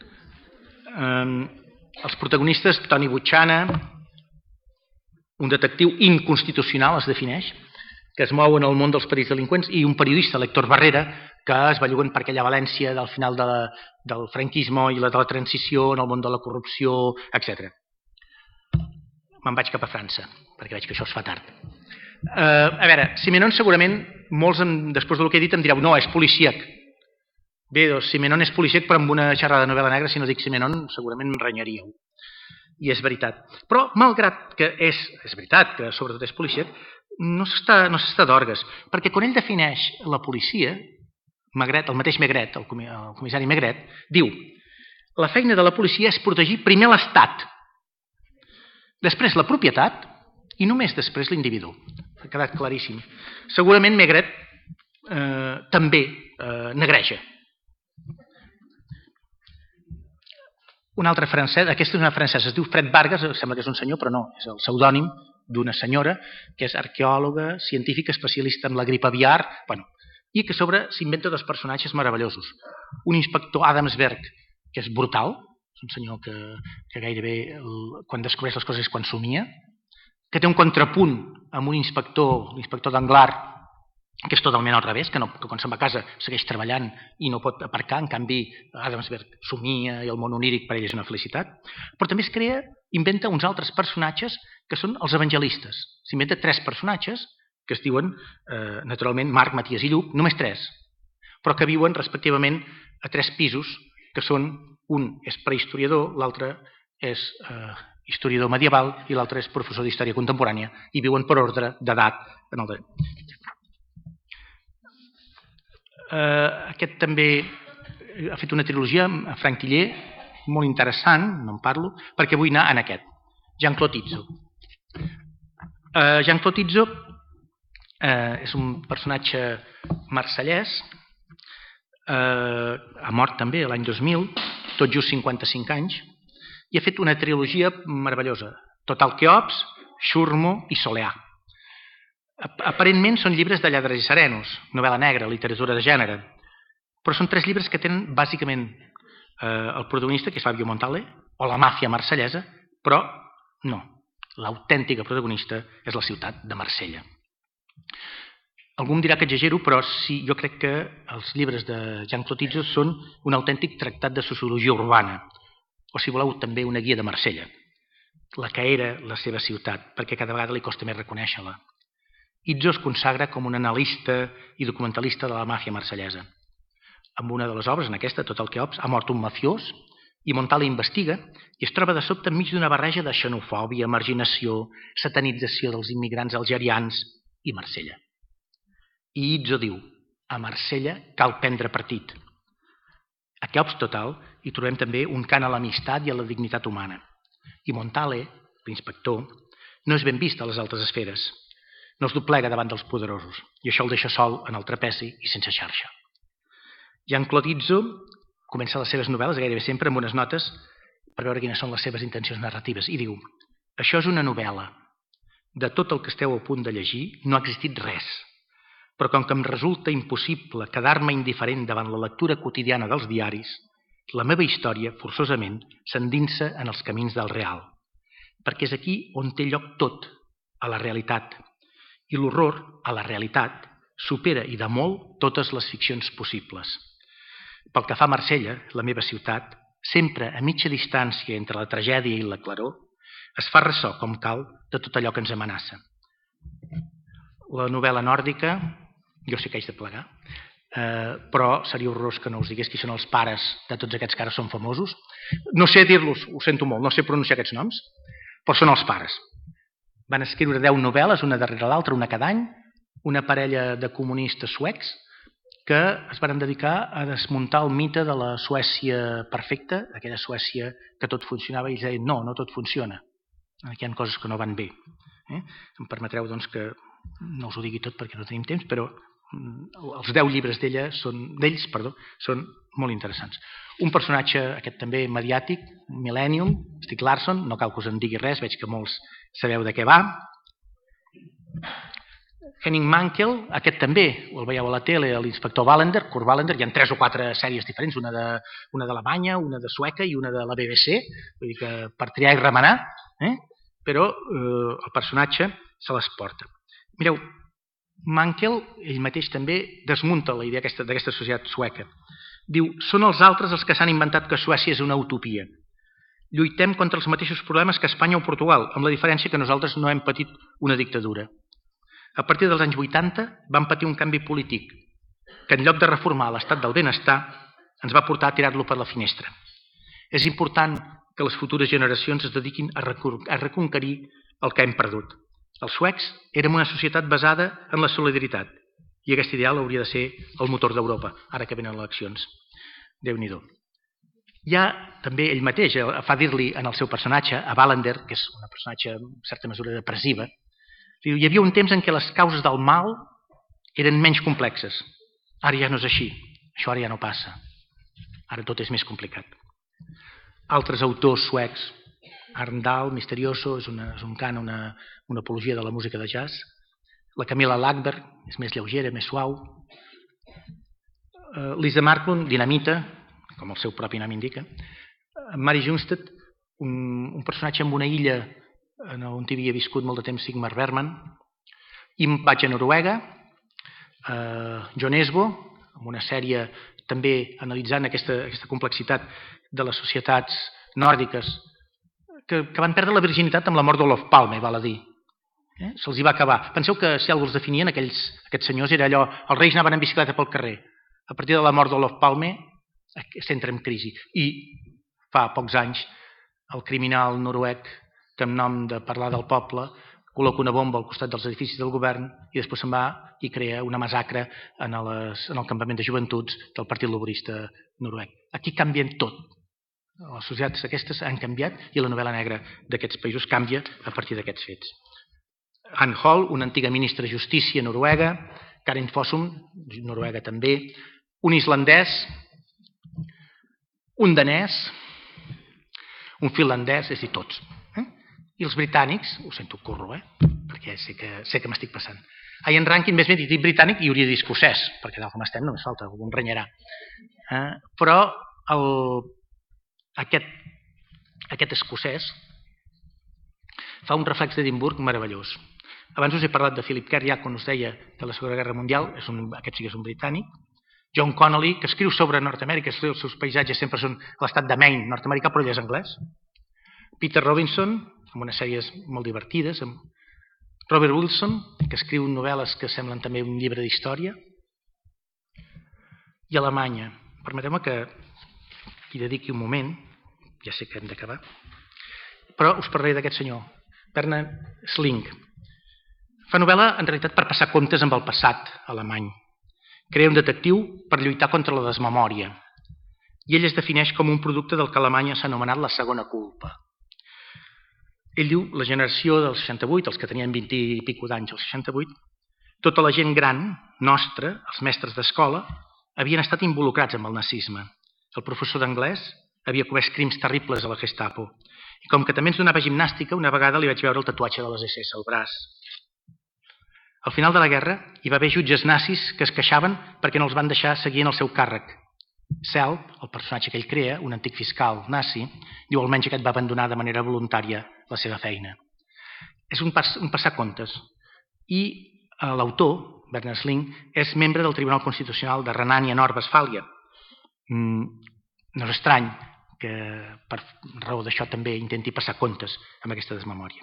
Els protagonistes, Toni Butxana, un detectiu inconstitucional es defineix, que es mou en el món dels perills delinqüents, i un periodista, l'Héctor Barrera, que es belluguen per aquella València del final del franquisme i la de la transició, en el món de la corrupció, etc. Me'n vaig cap a França, perquè veig que això es fa tard. A veure, Simenon segurament, molts després del que he dit em direu, no, és policíac. Bé, doncs Simenon és policíac, però amb una xerrada de novel·la negra, si no dic Simenon, segurament em renyaríeu. I és veritat. Però, malgrat que és veritat que sobretot és policíac, no s'està d'orgues, perquè quan ell defineix la policia, Maigret, el mateix Maigret, el comissari Maigret, diu: la feina de la policia és protegir primer l'Estat, després la propietat i només després l'individu. Ha quedat claríssim. Segurament Maigret també negreja. Un altre francès, aquesta és una francesa, es diu Fred Vargas, sembla que és un senyor, però no, és el pseudònim d'una senyora que és arqueòloga, científica, especialista en la grip aviar, i que s'inventa dos personatges meravellosos. Un inspector, Adamsberg, que és brutal, és un senyor que gairebé quan descobreix les coses és quan somia, que té un contrapunt amb un inspector, l'inspector d'Anglars, que és totalment al revés, que quan se'n va a casa segueix treballant i no pot aparcar, en canvi Adamsberg somia i el món oníric per ell és una felicitat, però també inventa uns altres personatges que són els evangelistes. S'inventa 3 personatges que es diuen, naturalment, Marc, Maties i Lluc, només 3, però que viuen respectivament a 3 pisos, que són, un és prehistoriador, l'altre és historiador medieval i l'altre és professor d'història contemporània, i viuen per ordre d'edat en el dret. Aquest també ha fet una trilogia a Frank Tiller molt interessant, no en parlo, perquè vull anar en aquest, Jean-Claude Tizzo. Jean-Claude Tizzo és un personatge marsellès, ha mort també l'any 2000, tot just 55 anys, i ha fet una trilogia meravellosa, Total Keops, Xurmo i Soleà. Aparentment són llibres de lladres i serenos, novel·la negra, literatura de gènere, però són 3 llibres que tenen bàsicament el protagonista, que és Fabio Montale, o la màfia marsellesa, però no, l'autèntica protagonista és la ciutat de Marsella. Algú em dirà que exagero, però sí, jo crec que els llibres de Jean-Claude Tizzo són un autèntic tractat de sociologia urbana, o si voleu també una guia de Marsella, la que era la seva ciutat, perquè cada vegada li costa més reconèixer-la. Tizzo es consagra com un analista i documentalista de la màfia marsellesa. Amb una de les obres, en aquesta, Total Keops, ha mort un mafiós i Montale investiga i es troba de sobte enmig d'una barreja de xenofòbia, marginació, satanització dels immigrants algerians i Marsella. I Tizzo diu: a Marsella cal prendre partit. A Keops Total hi trobem també un cant a l'amistat i a la dignitat humana. I Montale, l'inspector, no és ben vist a les altes esferes. No es doblega davant dels poderosos i això el deixa sol en el trapezi i sense xarxa. Jean-Claude Tizzo comença les seves novel·les gairebé sempre amb unes notes per veure quines són les seves intencions narratives i diu: això és una novel·la. De tot el que esteu a punt de llegir no ha existit res, però com que em resulta impossible quedar-me indiferent davant la lectura quotidiana dels diaris, la meva història, forçosament, s'endinsa en els camins del real, perquè és aquí on té lloc tot, a la realitat, i l'horror, a la realitat, supera i de molt totes les ficcions possibles. Pel que fa a Marsella, la meva ciutat, sempre a mitja distància entre la tragèdia i la claror, es fa ressò com cal de tot allò que ens amenaça. La novel·la nòrdica, jo sé que haig de plegar, però seria horrorós que no us digués qui són els pares de tots aquests que ara són famosos. No sé dir-los, ho sento molt, no sé pronunciar aquests noms, però són els pares. Van escriure 10 novel·les, una darrere l'altra, una cada any, una parella de comunistes suecs que es van dedicar a desmuntar el mite de la Suècia perfecta, aquella Suècia que tot funcionava, i ells deien no, no tot funciona. Aquí hi ha coses que no van bé. Em permetreu doncs, que no us ho digui tot perquè no tenim temps, però els 10 llibres d'ells són molt interessants. Un personatge, aquest també mediàtic, Millennium, Stieg Larsson, no cal que us en digui res, veig que molts sabeu de què va. Henning Mankell, aquest també, el veieu a la tele, l'inspector Wallander, Kurt Wallander, hi ha 3 o 4 sèries diferents, una d'Alemanya, una de Sueca i una de la BBC, vull dir que per triar i remenar, però el personatge se les porta. Mireu, Mankell, ell mateix també desmunta la idea d'aquesta societat sueca. Diu, són els altres els que s'han inventat que Suècia és una utopia. Lluitem contra els mateixos problemes que Espanya o Portugal, amb la diferència que nosaltres no hem patit una dictadura. A partir dels anys 80 vam patir un canvi polític que en lloc de reformar l'estat del benestar ens va portar a tirar-lo per la finestra. És important que les futures generacions es dediquin a reconquerir el que hem perdut. Els suecs érem una societat basada en la solidaritat i aquest ideal hauria de ser el motor d'Europa, ara que venen eleccions. Déu-n'hi-do. Ja també ell mateix fa dir-li en el seu personatge, a Wallander, que és una personatge en certa mesura depressiva, hi havia un temps en què les causes del mal eren menys complexes. Ara ja no és així. Això ara ja no passa. Ara tot és més complicat. Altres autors suecs, Arndal, Misterioso, és un cant, una apologia de la música de jazz. La Camilla Lagerberg és més lleugera, més suau. Lisa Marklund, Dinamita, com el seu propi nom indica. Mari Ljungstedt, un personatge amb una illa on havia viscut molt de temps Sigmar Bergman. I vaig a Noruega, John Esbo, amb una sèrie també analitzant aquesta complexitat de les societats nòrdiques que van perdre la virginitat amb la mort d'Olof Palme, val a dir. Se'ls hi va acabar. Penseu que si algú els definien, aquests senyors, era allò, els reis anaven en bicicleta pel carrer. A partir de la mort d'Olof Palme s'entra en crisi. I fa pocs anys el criminal noruec, que en nom de parlar del poble col·loca una bomba al costat dels edificis del govern i després se'n va i crea una massacre en el campament de joventuts del Partit Laborista noruec. Aquí canvien tot. Les societats aquestes han canviat i la novel·la negra d'aquests països canvia a partir d'aquests fets. Anne Hall, una antiga ministra de Justícia noruega, Karen Fossum, noruega també, un islandès, un danès, un finlandès, és a dir, tots. I els britànics, ho sento, curro, perquè sé que m'estic passant. Ian Rankin, més ben dit britànic, i hauria de dir escocès, perquè tal com estem només falta, algú em renyarà. Però aquest escocès fa un reflex d'Edimburg meravellós. Abans us he parlat de Philip Kerr, ja quan us deia de la Segona Guerra Mundial, aquest sí que és un britànic. John Connolly, que escriu sobre Nord-Amèrica, els seus paisatges sempre són l'estat de Maine, nord-americà, però ell és anglès. Peter Robinson, amb unes sèries molt divertides, amb Robert Wilson, que escriu novel·les que semblen també un llibre d'història, i Alemanya. Permeteu-me que hi dediqui un moment, ja sé que hem d'acabar, però us parlaré d'aquest senyor, Bernhard Sling. Fa novel·la, en realitat, per passar comptes amb el passat alemany. Crea un detectiu per lluitar contra la desmemòria, i ell es defineix com un producte del que a Alemanya s'ha anomenat la segona culpa. Ell diu, la generació dels 68, els que tenien 20 i pico d'anys, els 68, tota la gent gran, nostra, els mestres d'escola, havien estat involucrats amb el nazisme. El professor d'anglès havia comès crims terribles a la Gestapo. I com que també ens donava gimnàstica, una vegada li vaig veure el tatuatge de les SS al braç. Al final de la guerra hi va haver jutges nazis que es queixaven perquè no els van deixar seguir en el seu càrrec. Selb, el personatge que ell crea, un antic fiscal nazi, diu almenys aquest va abandonar de manera voluntària la seva feina. És un passar comptes. I l'autor, Bernhard Sling, és membre del Tribunal Constitucional de Renània-Nord-Westfàlia. No és estrany que per raó d'això també intenti passar comptes amb aquesta desmemòria.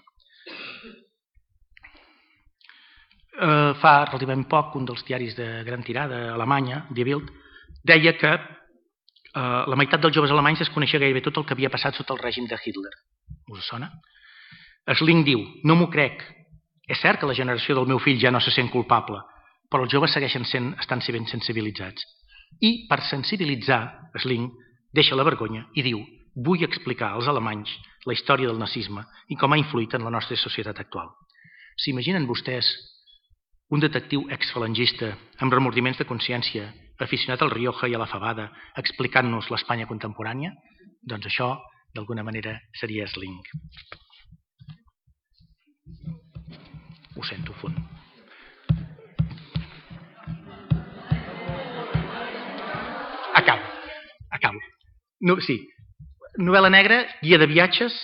Fa relativament poc, un dels diaris de gran tirada a Alemanya, Die Bild, deia que la meitat dels joves alemanys es coneixia gairebé tot el que havia passat sota el règim de Hitler. Us sona? Sling diu, no m'ho crec. És cert que la generació del meu fill ja no se sent culpable, però els joves segueixen estant ben sensibilitzats. I per sensibilitzar, Sling deixa la vergonya i diu, vull explicar als alemanys la història del nazisme i com ha influït en la nostra societat actual. S'imaginen vostès un detectiu exfalangista amb remordiments de consciència, aficionat al Rioja i a la fabada, explicant-nos l'Espanya contemporània? Doncs això, d'alguna manera, seria Sling. Ho sento, font. Acabo. No, sí. Novel·la negra, guia de viatges.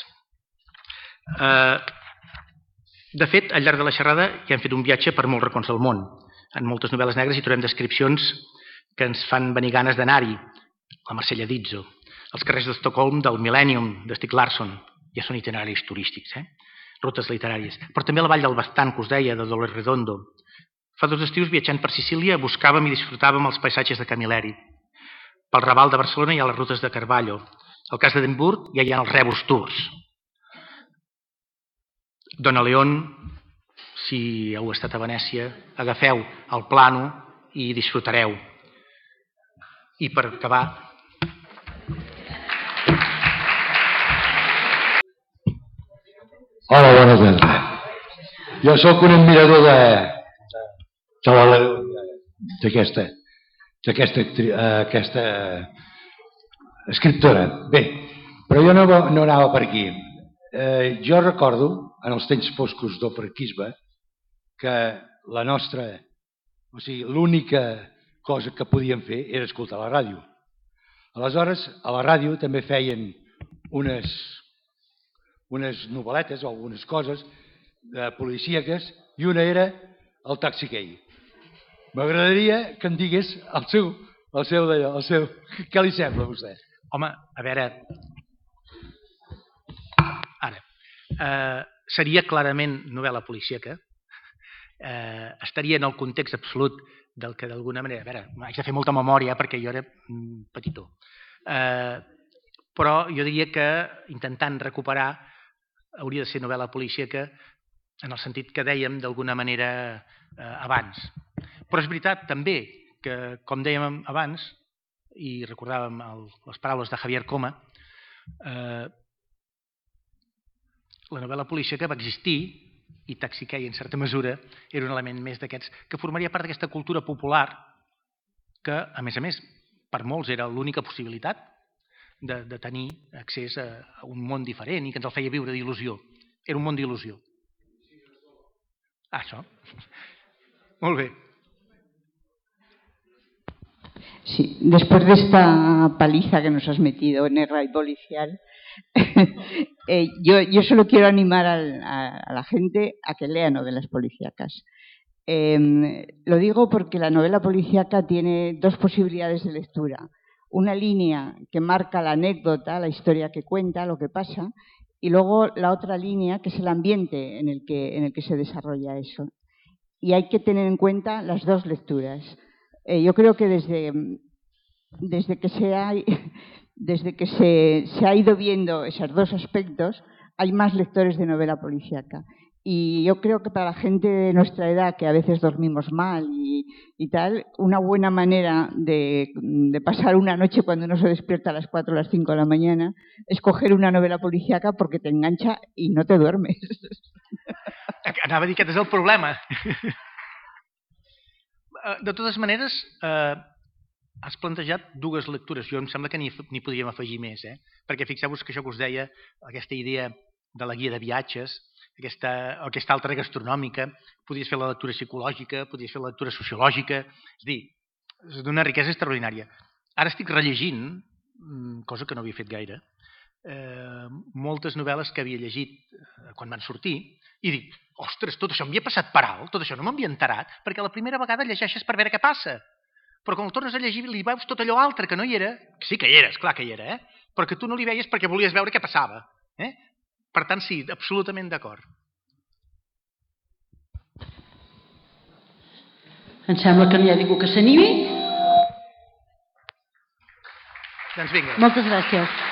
De fet, al llarg de la xerrada ja hem fet un viatge per molts racons del món. En moltes novel·les negres hi trobem descripcions que ens fan venir ganes d'anar-hi. La Marsella d'Izzo, els carrers d'Estocolm del Millennium, de Stieg Larsson, ja són itineraris turístics, rutes literàries. Però també la Vall del Bastant, que us deia, de Dolores Redondo. Fa 2 estius, viatjant per Sicília, buscàvem i disfrutàvem els paisatges de Camilleri. Pel Raval de Barcelona hi ha les rutes de Carballo. Al cas d'Edimburg ja hi ha els Rebus Tours. Dona León, si heu estat a Venècia, agafeu el plànol i disfrutareu. I per acabar... Hola, bona tarda. Jo sóc un admirador d'aquesta escriptora. Bé, però jo no anava per aquí. Jo recordo, en els temps foscos del franquisme, que la nostra, o sigui, l'única cosa que podíem fer era escoltar la ràdio. Aleshores, a la ràdio també feien unes novel·letes o algunes coses policíaques, i una era el Taxi Gay. M'agradaria que em digués el seu, què li sembla a vostè? Home, a veure... Ara, seria clarament novel·la policíaca, estaria en el context absolut del que d'alguna manera... A veure, haig de fer molta memòria perquè jo era petitó. Però jo diria que intentant recuperar hauria de ser novel·la policíaca en el sentit que dèiem d'alguna manera abans. Però és veritat també que, com dèiem abans, i recordàvem les paraules de Javier Coma, la novel·la policíaca va existir i Taxi Gay, en certa mesura, era un element més d'aquests que formaria part d'aquesta cultura popular que, a més, per molts era l'única possibilitat de tenir accés a un món diferent i que ens el feia viure d'il·lusió. Era un món d'il·lusió. Això. Molt bé. Sí, después de esta paliza que nos has metido, negra y policial, yo solo quiero animar a la gente a que lea novelas policíacas. Lo digo porque la novela policíaca tiene 2 posibilidades de lectura. Una línea que marca la anécdota, la historia que cuenta, lo que pasa, y luego la otra línea que es el ambiente en el que se desarrolla eso. Y hay que tener en cuenta las 2 lecturas. Yo creo que desde que se ha ido viendo esos 2 aspectos, hay más lectores de novela policíaca. Y yo creo que para la gente de nuestra edad, que a veces dormimos mal y tal, una buena manera de pasar una noche cuando uno se despierta a las 4 o las 5 de la mañana es coger una novela policíaca porque te engancha y no te duermes. Anava a dir que aquest és el problema. De totes maneres, has plantejat 2 lectures. Jo em sembla que n'hi podríem afegir més, perquè fixeu-vos que això que us deia, aquesta idea de la guia de viatges, aquesta altra gastronòmica, podries fer la lectura psicològica, podries fer la lectura sociològica, és dir, és d'una riquesa extraordinària. Ara estic rellegint, cosa que no havia fet gaire, moltes novel·les que havia llegit quan van sortir i dic, ostres, tot això m'havia passat per alt, tot això no m'havia enterat, perquè la primera vegada llegeixes per veure què passa, però quan el tornes a llegir li veus tot allò altre que no hi era, que sí que hi era, esclar que hi era, però que tu no li veies perquè volies veure què passava. Per tant, sí, absolutament d'acord. Em sembla que no hi ha ningú que s'animi. Doncs vinga. Moltes gràcies.